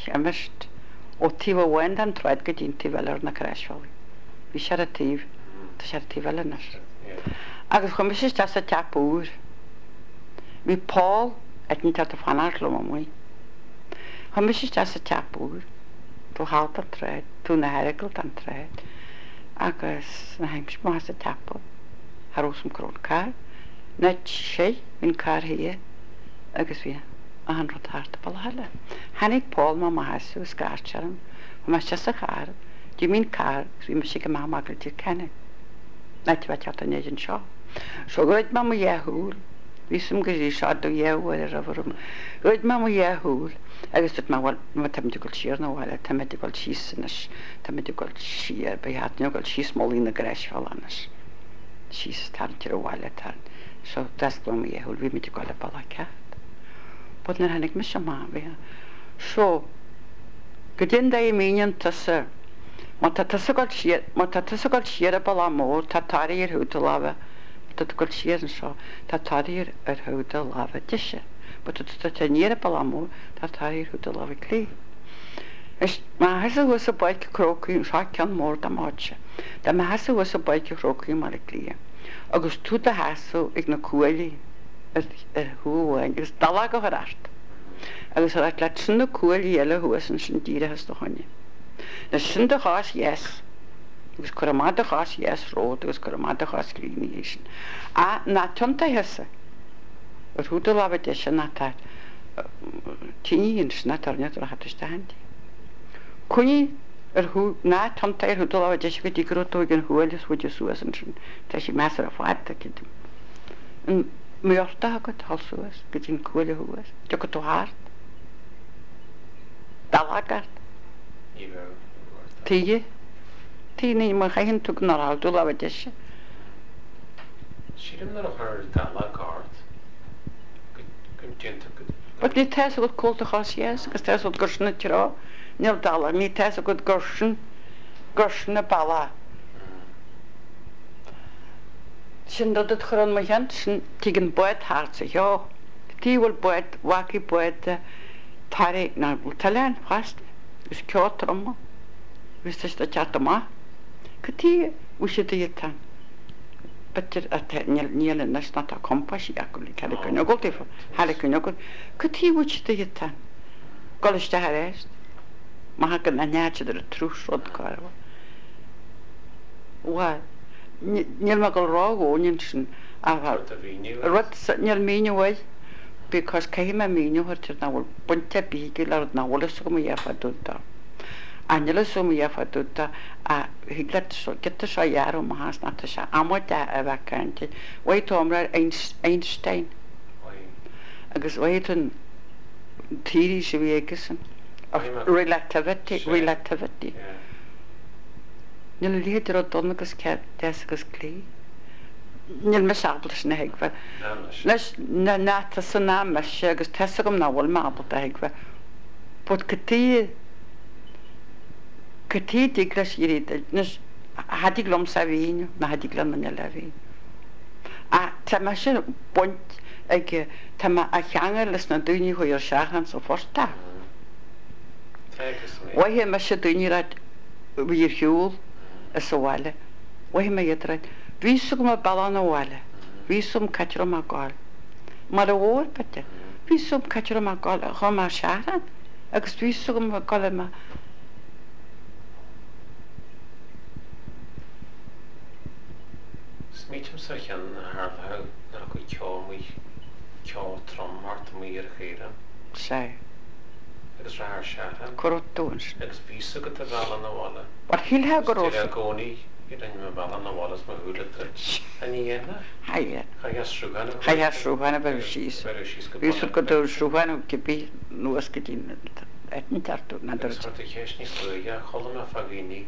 [SPEAKER 2] cheamist ó tíh bhhain an troid go dtí bheile na creisfáil. Bhí sé a tíh tá sé tí bheile na. Agus chum is te a teapúr. Bhí Paul ag ní te a fanar le mí. Chum is te a teapúr, tú halt an treid, tú na heirigil an treid, agus na heims má a teapú, Harúsam crón cá, na sé hín cá hí agus bhí a an rotáirta ball heile. Hannig Paul má má hasú scartearm, chu me se a char, dí mín cá bhí me si go má magil tí cenne. Na tí bheit teart a néidir seo. So goid má mo dhéthúil, bhí sum go dí seo do dhéhfuil a bhrum. Goid má mo dhéthúil, agus tut má tamid goil siar na bhile, tamid goil síos sanas, tamid goil siar, ba hat nu goil síos mólí na gréisfáil anas. Síos tan tíar a bhile tan. So das go mo dhéthúil, bhí mid goil a balla ceart. Bod na hannig mis sem má bhí. So, go dyn da i míon tasa, má tá tasa goil siar, má tá tasa goil siar a balla mór, tá táí ar húta láfa, tá goil siar an seo, tá táí ar húta láfa diise. But tá tá níar a balla mór, tá táí ar húta láfa clí. Má hasa was a baid crócaí sá cean mór da máte. Da má hasa was a baid crócaí mar a clí. Agus tú a hasú ag na cuailí ar thuáin, agus dala go harart. Agus ar le sin na cuailí eile thuas an sin díre has do haine. Na sin de chás yes, agus chu má de chás yes ród, agus chu má de chás gríní sin. A na tionta hesa, ar thuúta láfa de sin na tá tííon sin na tarnead ar chatta handi. Cuní ar thu ná tionta ar thuúta láfa de sin go dtí grotó an thuáilis bhuiide suas an sin, tá sí meas ar a fáta cidim. Mjorta go talsuas, go dtín cuaile thuas, de go tú háart. Dalagart. Tíe, tíine mar chainn tú nar haldú láfa de sin.
[SPEAKER 1] Sílim nar a chuir dalagart.
[SPEAKER 2] But ní teas a go cóilta chás yes, agus teas a gursin na tirá, níl dala, ní teas a go gursin, gursin na balla. Sin dod het gewoon maar gent, sin tegen buit hart zich, ja. Die wil buit, waki buit, tari, nou, Italiaan, vast. Dus kjort romma. Wist je dat je het maar? Ktie, hoe je het dan? Beter, het niet alleen is dat een kompas, ja, ik had ik nog goed even, had ik nog goed. Ktie, hoe je het dan? Kol is de herest. Maar ik een jaartje er troes rond karwa. Wat? Níl me go rágóin sin níl mínehaid, because cai me mínehair tir náhfuil bunte bíigi le náhla sum dhéfaúta. A níla sum dhéfaúta a higla gita seo dhearú más na se amide a bheith cante. Bhaid tomra Einstein. Agus bhaid an tíí sa bhí agus relativity, relativity. Níl líidir ó donna agus ceap des agus clí. Níl me seablas na heagfa. Leis na nata san ná meise agus teasa gom náhfuil mábal a heagfa. Bod cytí cytí diglas i ryd, nes hadig lom sa vín, na hadig lom na la vín. A ta me se bont ag ta me a cheangar les na dúni hwyr seachan so forsta. Wai me se dúni rad wir hiúl, is bhile, bhaí me iadreid, bhí sum a bailán a bhile, bhí sum caitear a gáil. Mar a bhór bete, bhí sum caitear a gáil a chum a searan, agus bhí sum a gáil a
[SPEAKER 1] Smítim sa chean Harbh na go ceámí ceá trom marta mí ar chéire.
[SPEAKER 2] sé.
[SPEAKER 1] Agus ra haar searan.
[SPEAKER 2] Corotúns.
[SPEAKER 1] Agus bhí a go a bheallan na bhile.
[SPEAKER 2] War hílthe go
[SPEAKER 1] Tír a gcónaí i rinne me bheallan na bhile ma thuúlata. A ní dhéana?
[SPEAKER 2] Haie.
[SPEAKER 1] Chaias srúganna.
[SPEAKER 2] Chaias srúganna bheith síos. Bhí go dú srúganna cibí nuas go dtíine etn tartú na dúirte.
[SPEAKER 1] Agus marta chéis ní chuige cholam a fagíní.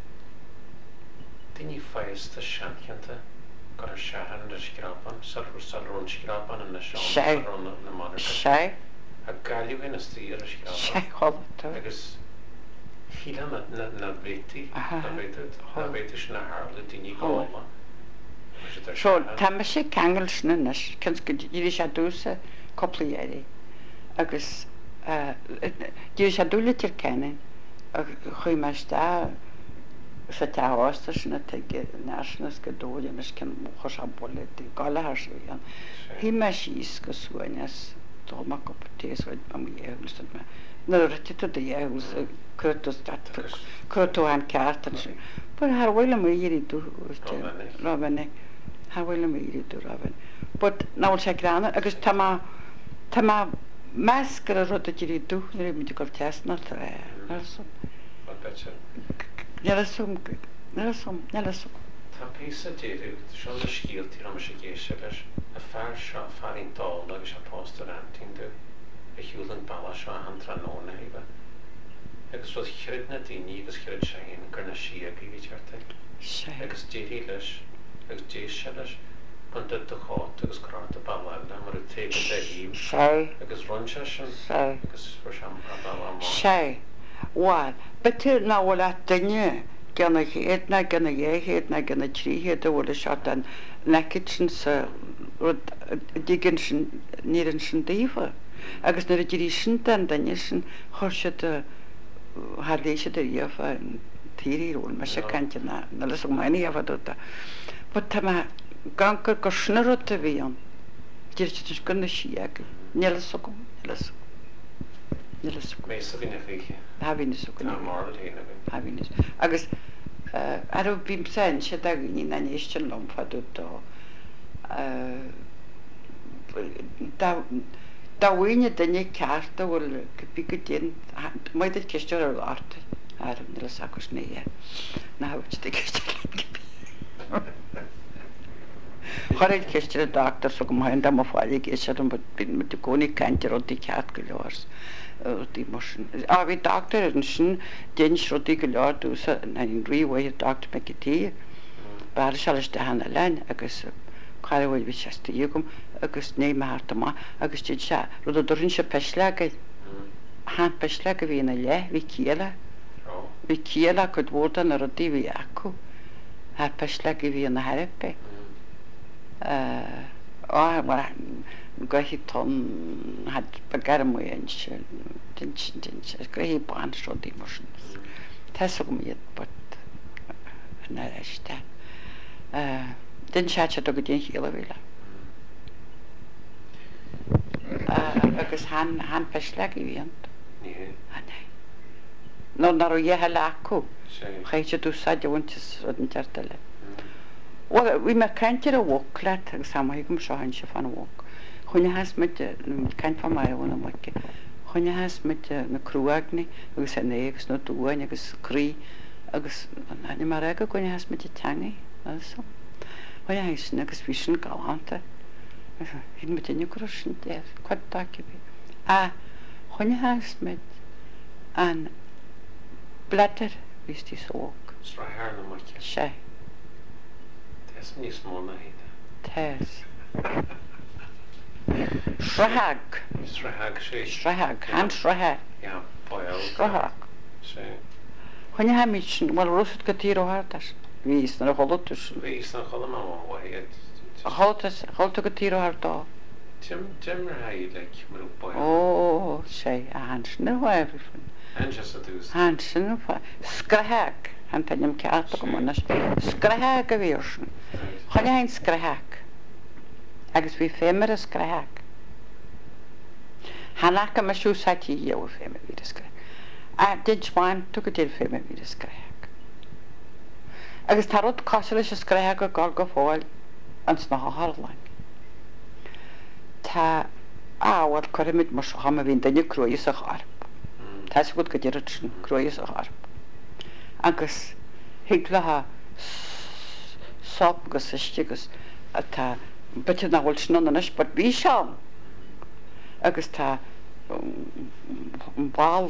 [SPEAKER 1] Dini feista seanchananta gur a searan ar scrapan, salrún scrapan in na seán na manarcha.
[SPEAKER 2] sé.
[SPEAKER 1] A gaiú hin is tí ar a scrapan.
[SPEAKER 2] sé cholatá.
[SPEAKER 1] Agus híla na bhétí, na bhétí sin na hála dini gála.
[SPEAKER 2] So, tá me sé ceangail sna nes, cans go dtíri sé dúsa coplaéirí. Agus Dí sé dúla tir cenin a chuí me sta sa teáasta sinna teige náisnas go dóilenas cin chu se bolla í gáilethir sé an. Hí me síos go suaineas tóach go tééishaid am dhéhústa me. Na rite a dhéhús chuú an ceartan sin. Pu th bhfuil mí dú ráhannig Tá bhfuil mí dú rahan. Bud náhfuil sé granna agus tá tá meas gur a rud a dtíí dú na mí go teasna Nelasúm nelasúm nelasúm.
[SPEAKER 1] Tá písa déirú seo le scíaltí am sé géise leis a fear seo farín dá agus a pósta antíú a hiúlann bailla seo an tróna híbe. Agus ru chirid na daoine agus chirid sé hén gur na si a bhí teirta. Agus déirí leis agus dé se leis bunda do cháit agus cráta bailla mar a té de híim agus runse sin agus fu sem a bailla má.
[SPEAKER 2] Sé bháil, betir náhfuil a daine ganna héad na ganna dhéhéad na ganna tríhéad a bhfuil seo an necid sin sa dígann sin nían sin daomha. Agus na a ddírí sin den daine sin chuirse hálíise a dhéomh tííúil me sé cante na leis maine ahadúta. Ba tá gangur go snarúta bhíon Dí si gona si aige nelas gom nelas nelas
[SPEAKER 1] mé a bhína féiche
[SPEAKER 2] hahíine hahíine agus ar bhím sein sé a ní na éiste lomfaútá dáhaine daine ceartta bhfuil go bí go dé maid ceiste ar láta ar nelas agus né na hairte ceiste. Choid ceiste a doctor so go main am fáile é se an bin me de gcónig ceintir rodí ceart go leors dí mar a bhí doctor an sin déins rodí go leor dúsa na ríomhhaid doctor me gotí bar se leis de hena lein agus chohfuil bhí seí gom agus né máta má agus tí se rud a dorinn se peislegaid há peisle a bhína le hí céile hí céile chud bhórdan a rodí bhí acu há peisle a bhí na Harpe. Gohí ton had begarmúin gohí bansrodí mar Tá go iad bud na eiste. Den se se do go dé chéile bhile. Agus há peisle i bhíont? nó nar dhéthe le acu chéite dúsá dehaintas an teirta le. Bhí me ceintear a bhóg leat agus samhaí gom seohain se fan bhóg. Chuine has me ceint fan maihna maice. Chuine has me na cruúagna agus é agus nó dúhain agus crí agus ní mar aige chuine has me teangaí chuine hé sin agus bhí sin gáánta hí me duine cru sin déir chuid take bhí. A chuine has me an blatar vís tí sóg.
[SPEAKER 1] Sra haar na maice.
[SPEAKER 2] Sé.
[SPEAKER 1] Tess níos mó na héide.
[SPEAKER 2] Tess. Srahag.
[SPEAKER 1] Srahag sé.
[SPEAKER 2] Srahag. Han srahag.
[SPEAKER 1] Ja, báil.
[SPEAKER 2] Srahag.
[SPEAKER 1] Sé.
[SPEAKER 2] Chuine ha mit sin, well rusut go tír ó hartas. Vís na cholotus.
[SPEAKER 1] Vís na cholam am wahiad.
[SPEAKER 2] Choltas, cholta go tír ó hartá.
[SPEAKER 1] Tim Tim ra haid le marú báil.
[SPEAKER 2] Ó, sé, a hans na waifrifin.
[SPEAKER 1] Anjas a dús.
[SPEAKER 2] Hans na fa. Skrahag. Han tannim ceartta go mna. Skrahag a bhíorsin. Chuine hain skrahag. Agus bhí fémar a skrahag. Hanach me siúsatí dhéh fémar bhí a skrahag. A did smáin tu go dtír fémar bhí a skrahag. Agus tá rud cosir leis a skrahag go gáil go fáil ans na hálain. Tá áhhail choimiid mar ha a bhín daine cruúis a charp. Tá go go dtíir sin cruúis a charp. Agus hiaglatha sop go istegus a tá bute na bhfuil sin anis, bud bhí seán. Agus tá báil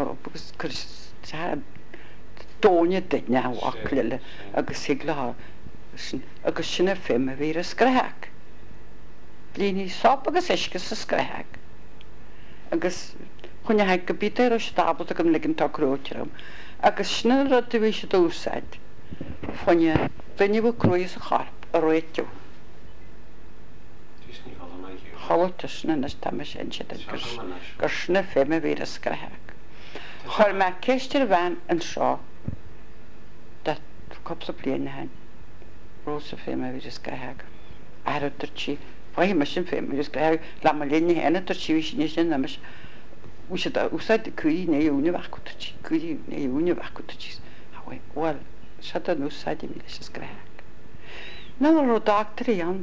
[SPEAKER 2] dóine duine bhhaile agus hiaglatha agus sinna féim a bhí a skrahag. Blíní sop agus isgus a skrahag. Agus chuine haid go bítar a stábalta go liginn tá cruútearm. Agus sinna rud a bhí sé dúsáid. Fuine duine bh cruúis a charp a roiitiú.
[SPEAKER 1] Tís ní chola mai hiú.
[SPEAKER 2] táhatas na nas tam sin si gur sna féime bhí a scrathe. Chir me céistir bhain an seo de coppla bliana hain Rosa féime bhí a scrathe. Airtar tí fáhí me sin féime bhí a scrathe le má léine héna tar tíhí sin sin namas úsáid cuí na úna bhacutí cuí na úna bhacutí. Bhil se an úsáide mí leis a scrathe. Na ro doctor an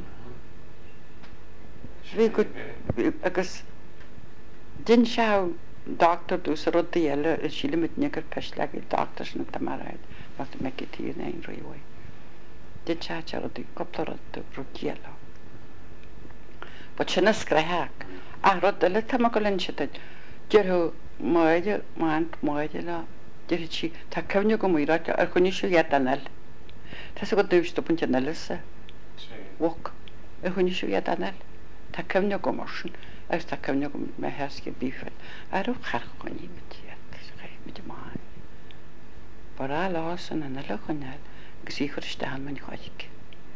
[SPEAKER 2] bhí go agus din se doctor dús a rud eile a síle mit negur peis le i doctor na tamaraid mar me tí na ein roihhaid. Din se te rud gopla rud rucéile. Ba sinna scrathe a rud eile tam go linn si Dearú máide máint máide le deir tí tá cemne go mráte ar chuní siú iad anil. Tás go dústopint anilise Wok a chuní siú iad anil. Tá cemne go marsin agus tá cemne go me heasce bífeil arú charchaní mit máin. Bar á lásan an le chuneil gus í chur stean man choice.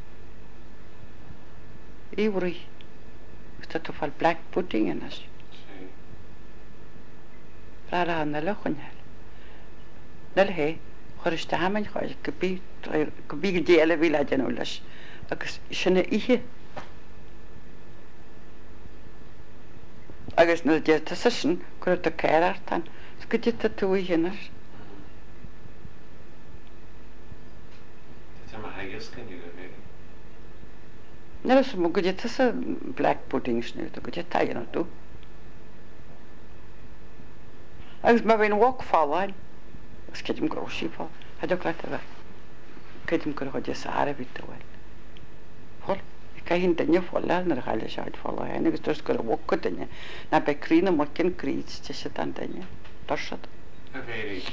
[SPEAKER 2] Íhrí tá tú fáil black pudding inas. Ra an le chuneil. Nel hé chuir iste hain chuid go bí go bí go déile bhí le denú leis agus sinna ihe. Agus nó dé sa sin chuir do céirtartan go dé a tú hinnar. Ne sem go dé sa black pudding snú go dé taanna tú. Agus má bhíon wok fáin agus ceidim go síá a do le a bheith ceidim gur chuide sa a ví bhfuil. Fol i ca hín daine fáile nar chaile seáid fáin agus tus gur bhha go daine na be crína mo cin críd te se an daine Darsiad.
[SPEAKER 1] A bhéirí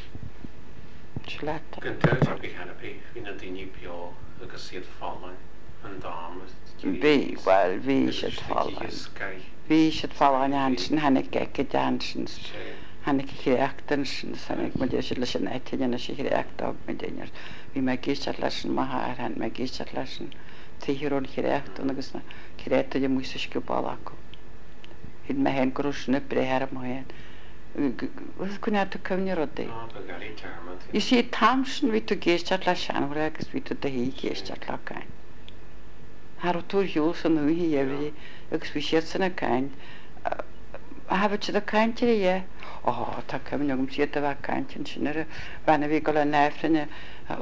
[SPEAKER 2] Se le
[SPEAKER 1] Gan tuirte bhí hena bí hí na daoine beo agus siad fáin an dám.
[SPEAKER 2] Bhí bhil bhí siad fáin. Bhí siad fáin ansin hena geice dansins. Hannig chéachtan sin sannig mu sé leis an éitina sé chéachta me déineir. Bhí me géiste leisin maithe hen me géiste leisin tíhirún chéachta agus na chéréta de mu sciúbal acu. Hí me hen goúsna bréthar maiin. Cune tú cemne rodé. I sé tamsin ví tú géiste le seanhra agus ví tú de hí géiste leáin. Har tú hiú san nuhí éhí agus bhí siad sanna caiin. A hafyd sydd o caint i'r ie. O, ta cymryd o'n sydd o fa caint yn sy'n yr fan y fi gol y nefryn y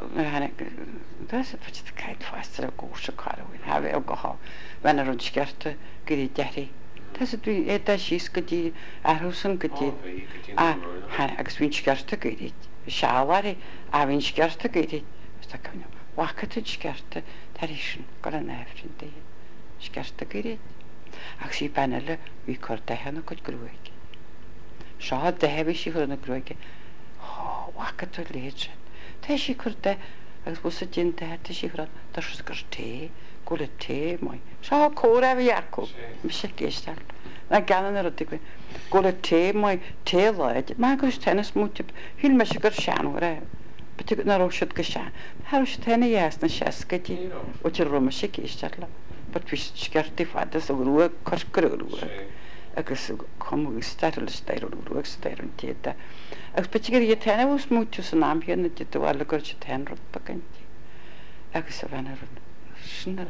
[SPEAKER 2] Dys y fod y caint ffastur o gwrs o carwyn. Hafi o gohol. Fan yr o'n sgert o gyda deri. Dys y dwi edrych sys gyda arhws yn gyda. A agos fi'n sgert o gyda. Sialari. A fi'n sgert o gyda. Ta cymryd. Wacat yn sgert o darisyn. Gol y nefryn di. Sgert o gyda. Ac si banele vi cor dehan o cod grweg. Sio dehefi si cwr yn y grweg. O, wacat o leidren. Te si cwr de, ac bwys y dyn de, te si cwr da sy'n gyr te, gwl y te mwy. Sio cwr efi arcw, mis y geistal. Na gan yn yr ydy gwy. Gwl y te mwy, te loed. Mae'n gwrs tennis mwyd, hyl mes y gyr sian wr e. Beth yw'n ar osiad gyr sian. Har osiad ten i ias na siasga di. O ti'n rwm mis y geistal. But vi skerti fadas og ruag korskru ruag. Agus kom ustar eller stair og ruag stair und teta. Agus petiger je tena us mucho sanam hier net det var lekor che ten rot pakanti. Agus avanar snart.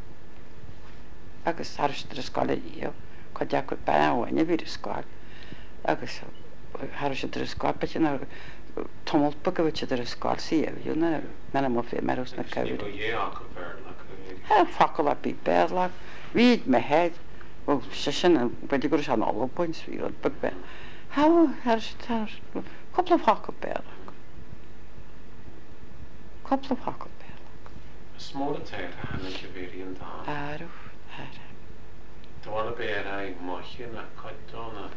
[SPEAKER 2] Agus harstre skole jo. Kodja kut pa o ne vir skol. Agus harstre skol petina tomolt pakavich der skol si jo na na mo fe meros na kavir. Ha fakkel up i bedlag. Read my head. Well, session, but you go to an all points for you, but ben. How has it has a couple of hock of bedlag? Couple of hock of bedlag.
[SPEAKER 1] A small attack, a hand of Iberian down.
[SPEAKER 2] Arf, arf.
[SPEAKER 1] The one bear I motion, a cut on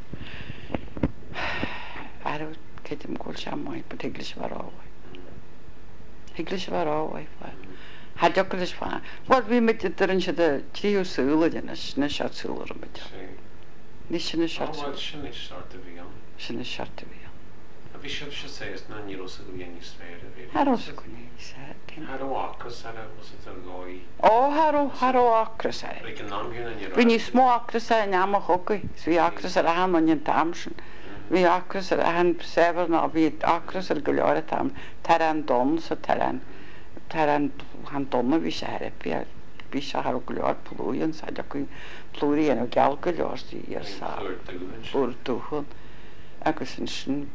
[SPEAKER 2] a. Arf, get him called Shamoy, but English were all way. English were all way. Had you got this far? What we met the range of the trio soul and a snishot soul or a bit. This is a short.
[SPEAKER 1] Oh, well, shouldn't it start to be on?
[SPEAKER 2] Shouldn't it start to be on?
[SPEAKER 1] A A bhí sib se séas na níros a go bhéanaí sféir.
[SPEAKER 2] Haros go ní sé.
[SPEAKER 1] Har áchas ar was it ar gáí.
[SPEAKER 2] Ó Haró Haró acras é.
[SPEAKER 1] Ag an námhiún an
[SPEAKER 2] Bhí ní smó acras é neamach chucaí, bhí acras ar a han an tamsin. Bhí acras ar a han sebal ná bhí acras ar go leir tam tar an don sa tar an tar an han donna bhí sé ar bhí bhí se har go leir plúíonn sa de chu plúí an geall go leirtí ar sa úr dúchan agus an sin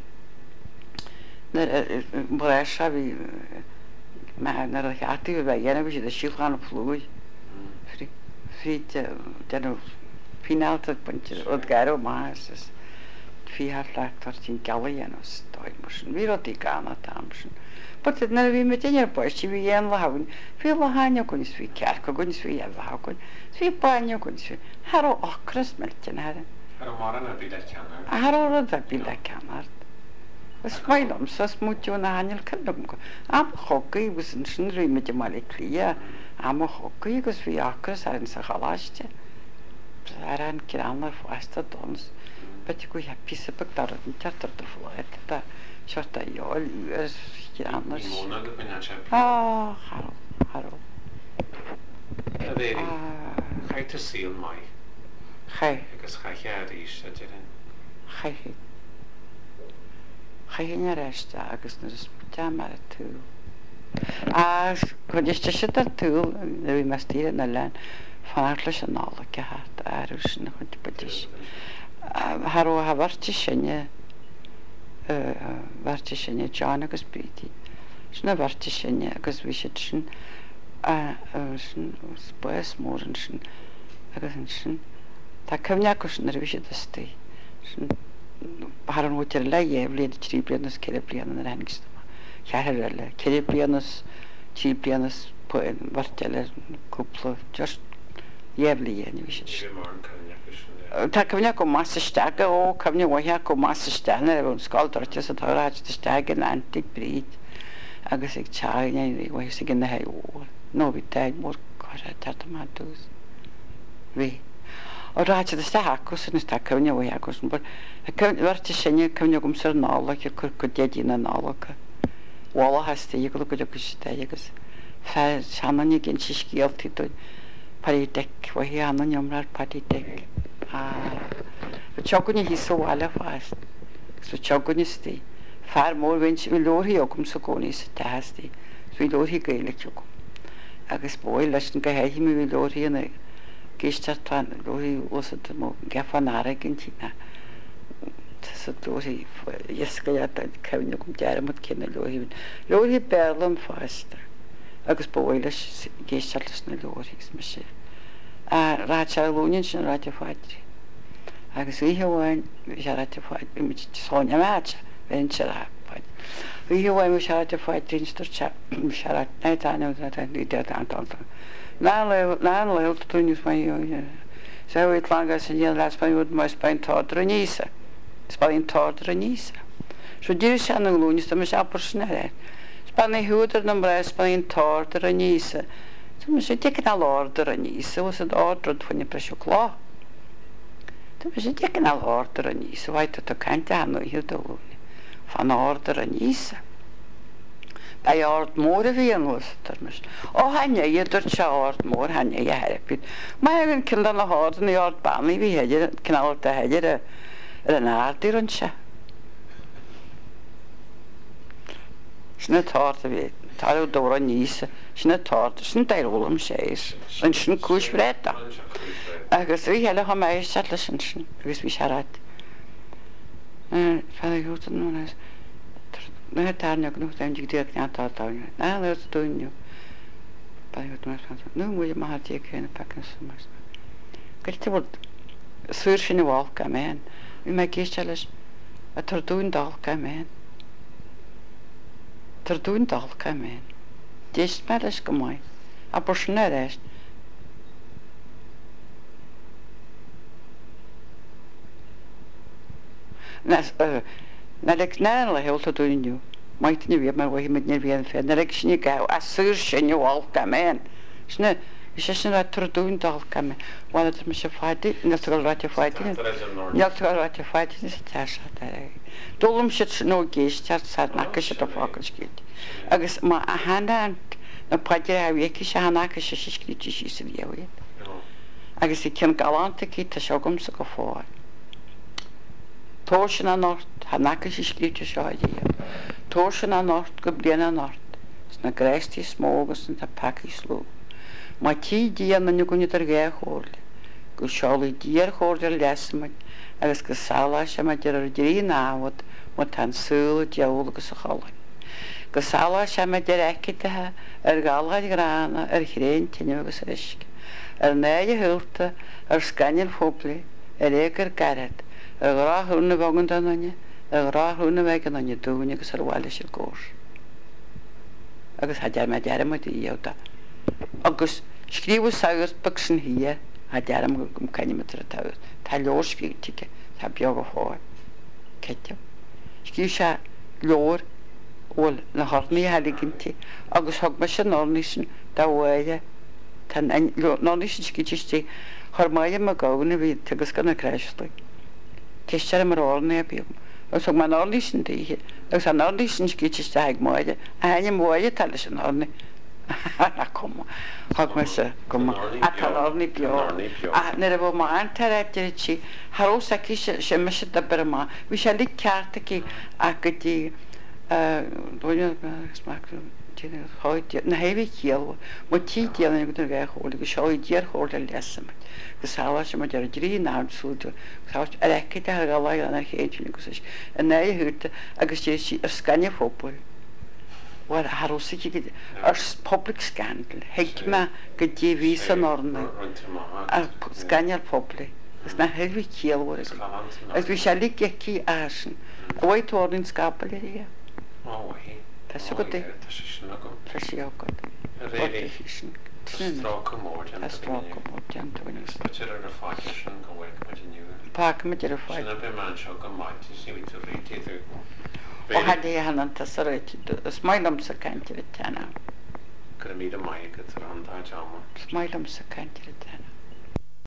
[SPEAKER 2] bhréis se bhí nar a cheartí bh dhéanamh sé de siúchan plúi frí den finálta buinte od gair más hí har letar tín gealahéan stáid mar sin bhí í gána tam sin. But na bhí me déar buir si bhí dhéan le hagann, fí le háine gon is bhí cearcha gon is bhí a hagann, hí baine gon is Har ochras meltin her.
[SPEAKER 1] Har mar an a bí le ceannar.
[SPEAKER 2] A har a bí le ceannar. Ys mailom sas mútiú na hanil cynnom go. Am chogaí was yn sy'n rhy mynd i mali clia. Am o chogaí agus fi acras ar yn sa chalaiste. Ar an gyranna ffwasta dons. Beth i gwy hapi sa byg darad yn teatr dy ffwlet. Da siarta i ol yw'r gyranna.
[SPEAKER 1] I mwna gyd mynd at siarta.
[SPEAKER 2] Ah, haro, haro.
[SPEAKER 1] A dderi, chai ty syl mai.
[SPEAKER 2] Chai.
[SPEAKER 1] Agus chai chiar eisiau dyryn.
[SPEAKER 2] Chai hi. Chai'n ar eiste agus na ysbwyta mar y tŵl. A gwyd eisiau sydd ar tŵl, na fi mas dyr yn ylen, fan arlla sy'n nol ac a hat ar yw'r sy'n chwnt i bydys. Har o ha farti synia, farti synia John agus Bridi. Sy'n farti synia agus fi sydd sy'n, sy'n sbwys môr yn sy'n, agus yn sy'n. Ta cyfniag o sy'n ar fi sydd ysdi. Har an útir le é bliad trí blianas ce blian an henigsta. Chear le ce blianas tí blianas warteile cúpla just éhli é vi. Tá cymne go massa stega ó cymne bhaithe go massa stena a bhn sáiltarte a táráid de stega na antig bríd agus ag teine bhhaith sa gin na heúil. nó bhí teid mór chuir tarta má dús. Bhí. O ráid a sta hacus yn sta cymni o hacus yn bod warti synia cymni gom sy'r nolog i'r cwrcw dedi na nolog wala hasti i gwlwg o gwysda agos fa sanon i gen sisgiol ti dwi pari dec wa hi anon i omrar pari dec a fy chogun i hiso wala fast so chogun i sti far môr fynd fi lor hi o gom so goni sy ta hasti fi lor hi gael eich o gom agos boi lasyn gael hi mi fi lor hi yn Geistar tan lori osod mo gafan aragin tina. Så lori ysgoliad yn cefn o gwmdiar am oedd cyn y lori. Lori berlum fast. Agus boilas geistar lys na lori. A rhaid ar lwnion sy'n rhaid i ffadri. Agus i hywain, mi siarad i ffadri. Mi sonia macha, fe'n siarad i ffadri. I hywain mi siarad i ffadri yn styr cha. Mi siarad, na i tan o dda, ni dda dan dan. Na leil to tunis mai yo. Sa wit langa se nie las pa yod mai spain todra nisa. Spain todra nisa. So dir shan ng lunis to sa persnere. Spain huder nam bra spain todra nisa. So mi se tek na order nisa, was it order von ni presjokla. To mi se tek na order nisa, vai to to kanta no hido. Van order nisa. Bij ord môr fi yn hwys termys. O hanya i ydw'r cha ord môr hanya i herepid. Mae yn cyndan o hord yn i ord ban i fi hedir, cynnal da hedir yn ardir yn cha. Sy'n y tord y fi, tar yw dawr o nis, sy'n y tord, sy'n dair ôl am seis, yn sy'n cwys breda. Agus fi hele ho mai satla sy'n sy'n, agus fi siarad. Fadda i hwt yn nhw'n eis. Na tarnia gnu tam dig dia kna ta ta na le to nyu pa yo to mas no mo je ma tie ken pakken sumas kalte bol surshini wal kamen vi ma kichalas a tortuin dal kamen tortuin dal kamen des malas komai a posneres nas na lek na la heel to doen maait nie weer maar wat met nie weer verder ek sien gou as sur sien jou al kamen sne Is na trúún dal kam bhil me se fáiti naráte fáiti neráte fáiti is te. Dulum si nó géis teart sa nacha se a fácascíid. Agus má a hena na paidir a bhéici se hanacha se scríti sí sa bhéhhéad. Agus i cin galanta cí tá segum sa go fáil. Tó sin an nort hanacha sé scríte seáidí. Tó sin an nort go bliana nort. Na gréistí smógus an tá paci slú. Má tí díana na gúine ar ggé chóirla, go seála díar chóirla lesamid agus go sála sem ar ar drí náhad má tan súla deola agus a chola. Go sála sem ar eicetathe ar gálaid grána ar chréin tinine agus risc. Ar néide thuúta ar scainil fóbla ar égur garad ar ráthúna bhagan donine ar ráthúna bheith an aine dúine agus ar bhhaile sé gós. Agus ha dear me dearm o díota. Agus scríbu sagart bag sin hia ha dearm go gom canne me a tawr. Tá leor scríbtike, tá beag a fáil. Ceitim. Scríb se leor óil na hornaí haliginti agus hog me se nornisin da waide tan nornisin scríbtiste hormaide me gawna vi tegus gan a kreislig. Teistere mar orna a bíom. Agus hog me nornisin díhe. Agus an nornisin scríbtiste haig maide a henne maide tal sin orni. Na kom. Hog me se kom a tal orni bio. A nere bo ma antarabdir chi haros a ki se me se da berma. Vi se lik karta ki a gedi doja smak na hevi kiel mo ti kiel ne gutur ga hol go shoy dier hol del lesam. Go sawa se mo der dri na sultu. Sawa rekita ga la na hetin go se. Na hut agus je si skanje fotball. Wat harosi ki ar public scandal. Hek ma go di visa norna. A skanje fotball. Is na hevi kiel war. As vi shall lik ki asen. Oi tornin skapel ja.
[SPEAKER 1] Oh, he.
[SPEAKER 2] Tas so gote.
[SPEAKER 1] Tas snakko.
[SPEAKER 2] Tas ja god.
[SPEAKER 1] Really. Strak mord.
[SPEAKER 2] Tas strak mord jant when is.
[SPEAKER 1] Beter er fakishin go work met you.
[SPEAKER 2] Pak met er fak.
[SPEAKER 1] Snap be man show go might see we to read it.
[SPEAKER 2] O hade hanan tasaret. Smailam sa kantir tana.
[SPEAKER 1] Kan mi de mai get ran da jama.
[SPEAKER 2] Smailam sa kantir tana.